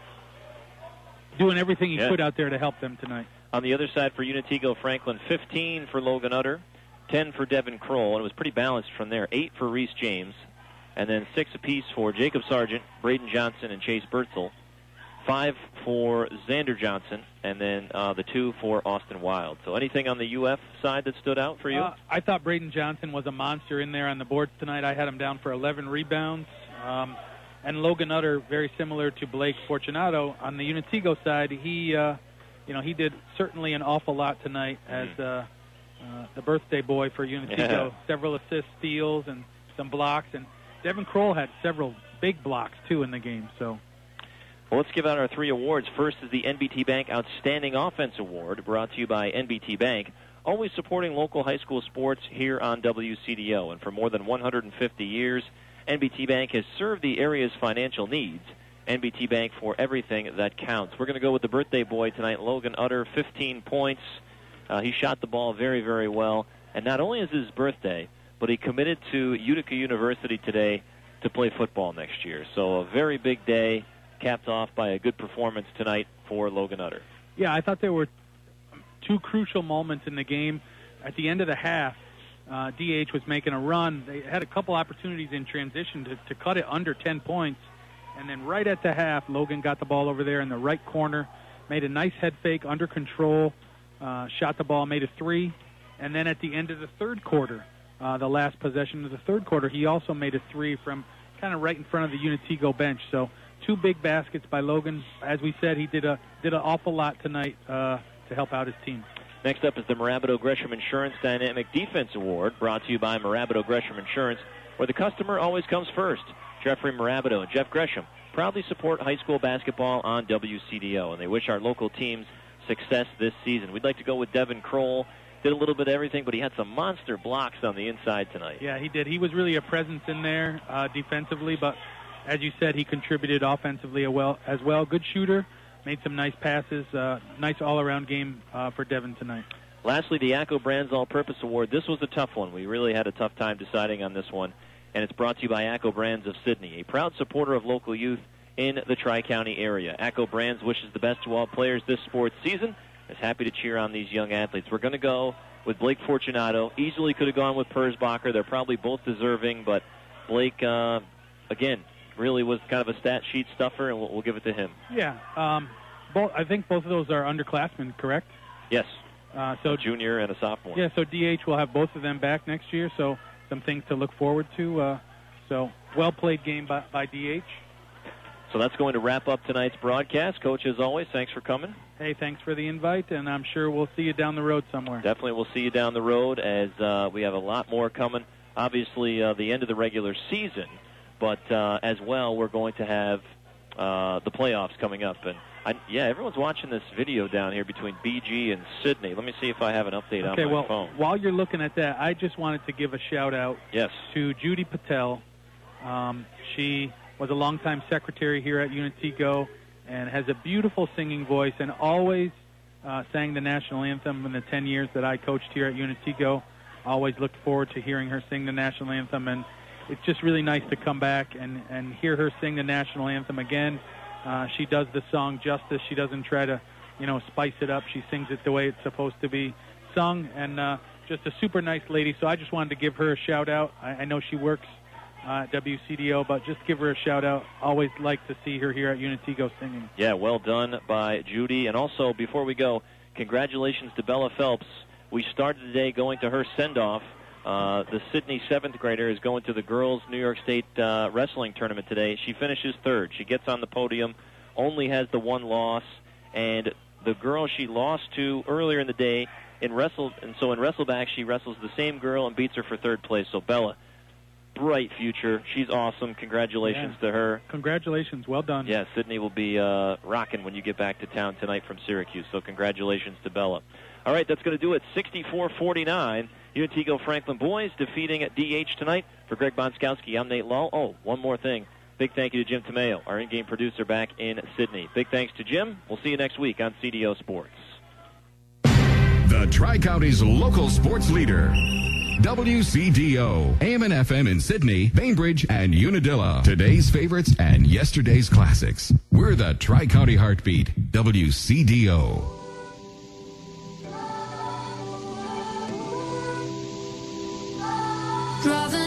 doing everything he yeah. could out there to help them tonight. On the other side for Unitego Franklin, fifteen for Logan Utter, ten for Devin Kroll, and it was pretty balanced from there. eight for Reese James, and then six apiece for Jacob Sargent, Braden Johnson, and Chase Bertzel. Five for Xander Johnson, and then uh, the two for Austin Wild. So anything on the U F side that stood out for you? Uh, I thought Braden Johnson was a monster in there on the boards tonight. I had him down for eleven rebounds. Um, and Logan Utter, very similar to Blake Fortunato. On the Unitego side, he, uh, you know, he did certainly an awful lot tonight as uh, uh, the birthday boy for Unitego. Yeah. Several assists, steals, and some blocks. And Devin Kroll had several big blocks, too, in the game. So. Well, let's give out our three awards. First is the N B T Bank Outstanding Offense Award, brought to you by N B T Bank, always supporting local high school sports here on W C D O. And for more than one hundred fifty years, N B T Bank has served the area's financial needs. N B T Bank for everything that counts. We're going to go with the birthday boy tonight, Logan Utter, fifteen points. Uh, he shot the ball very, very well. And not only is his birthday, but he committed to Utica University today to play football next year. So a very big day, capped off by a good performance tonight for Logan Utter. Yeah, I thought there were two crucial moments in the game. At the end of the half, uh, D H was making a run. They had a couple opportunities in transition to, to cut it under ten points. And then right at the half, Logan got the ball over there in the right corner, made a nice head fake under control, uh, shot the ball, made a three. And then at the end of the third quarter, uh, the last possession of the third quarter, he also made a three from kind of right in front of the Unitigo bench. So two big baskets by Logan. As we said, he did a did an awful lot tonight uh, to help out his team. Next up is the Marabito Gresham Insurance Dynamic Defense Award, brought to you by Marabito Gresham Insurance, where the customer always comes first. Jeffrey Marabito and Jeff Gresham proudly support high school basketball on W C D O, and they wish our local teams success this season. We'd like to go with Devin Kroll. Did a little bit of everything, but he had some monster blocks on the inside tonight. Yeah, he did. He was really a presence in there uh, defensively, but as you said, he contributed offensively as well. As well. Good shooter, made some nice passes. Uh, nice all-around game uh, for Devin tonight. Lastly, the ACCO Brands All-Purpose Award. This was a tough one. We really had a tough time deciding on this one, and it's brought to you by ACCO Brands of Sydney, a proud supporter of local youth in the Tri-County area. ACCO Brands wishes the best to all players this sports season. Is happy to cheer on these young athletes. We're going to go with Blake Fortunato. Easily could have gone with Persbacher. They're probably both deserving, but Blake, uh, again, really was kind of a stat sheet stuffer, and we'll, we'll give it to him. Yeah, um, both. I think both of those are underclassmen, correct? Yes. Uh, so a junior and a sophomore. Yeah, so D H will have both of them back next year, so some things to look forward to. Uh, so well-played game by, by D H. So that's going to wrap up tonight's broadcast. Coach, as always, thanks for coming. Hey, thanks for the invite, and I'm sure we'll see you down the road somewhere. Definitely we'll see you down the road as uh, we have a lot more coming. Obviously, uh, the end of the regular season, but uh, as well, we're going to have uh, the playoffs coming up. And, I, yeah, everyone's watching this video down here between B G and Sydney. Let me see if I have an update okay, on my well, phone. While you're looking at that, I just wanted to give a shout-out yes. to Judy Patel. Um, she was a longtime secretary here at Unitigo and has a beautiful singing voice and always uh, sang the national anthem in the ten years that I coached here at Unitigo. Always looked forward to hearing her sing the national anthem, and it's just really nice to come back and, and hear her sing the national anthem again. Uh, she does the song justice. She doesn't try to, you know, spice it up. She sings it the way it's supposed to be sung, and uh, just a super nice lady. So I just wanted to give her a shout-out. I, I know she works Uh, at W C D O, but just give her a shout-out. Always like to see her here at Unitigo singing. Yeah, well done by Judy. And also, before we go, congratulations to Bella Phelps. We started today going to her send-off. Uh, the Sydney seventh grader is going to the girls' New York State uh, wrestling tournament today. She finishes third. She gets on the podium, only has the one loss, and the girl she lost to earlier in the day in wrestle, and so in wrestleback she wrestles the same girl and beats her for third place. So Bella, bright future. She's awesome. Congratulations yeah. to her. Congratulations. Well done. Yeah, Sydney will be uh, rocking when you get back to town tonight from Syracuse. So congratulations to Bella. All right, that's going to do it. sixty-four forty-nine. Unitigo Franklin boys defeating D H tonight. For Greg Bonskowski, I'm Nate Lull. Oh, one more thing. Big thank you to Jim Tomeo, our in-game producer back in Sydney. Big thanks to Jim. We'll see you next week on C D O Sports. The Tri-County's local sports leader. W C D O, A M and F M in Sydney, Bainbridge, and Unadilla. Today's favorites and yesterday's classics. We're the Tri-County Heartbeat, W C D O. Driving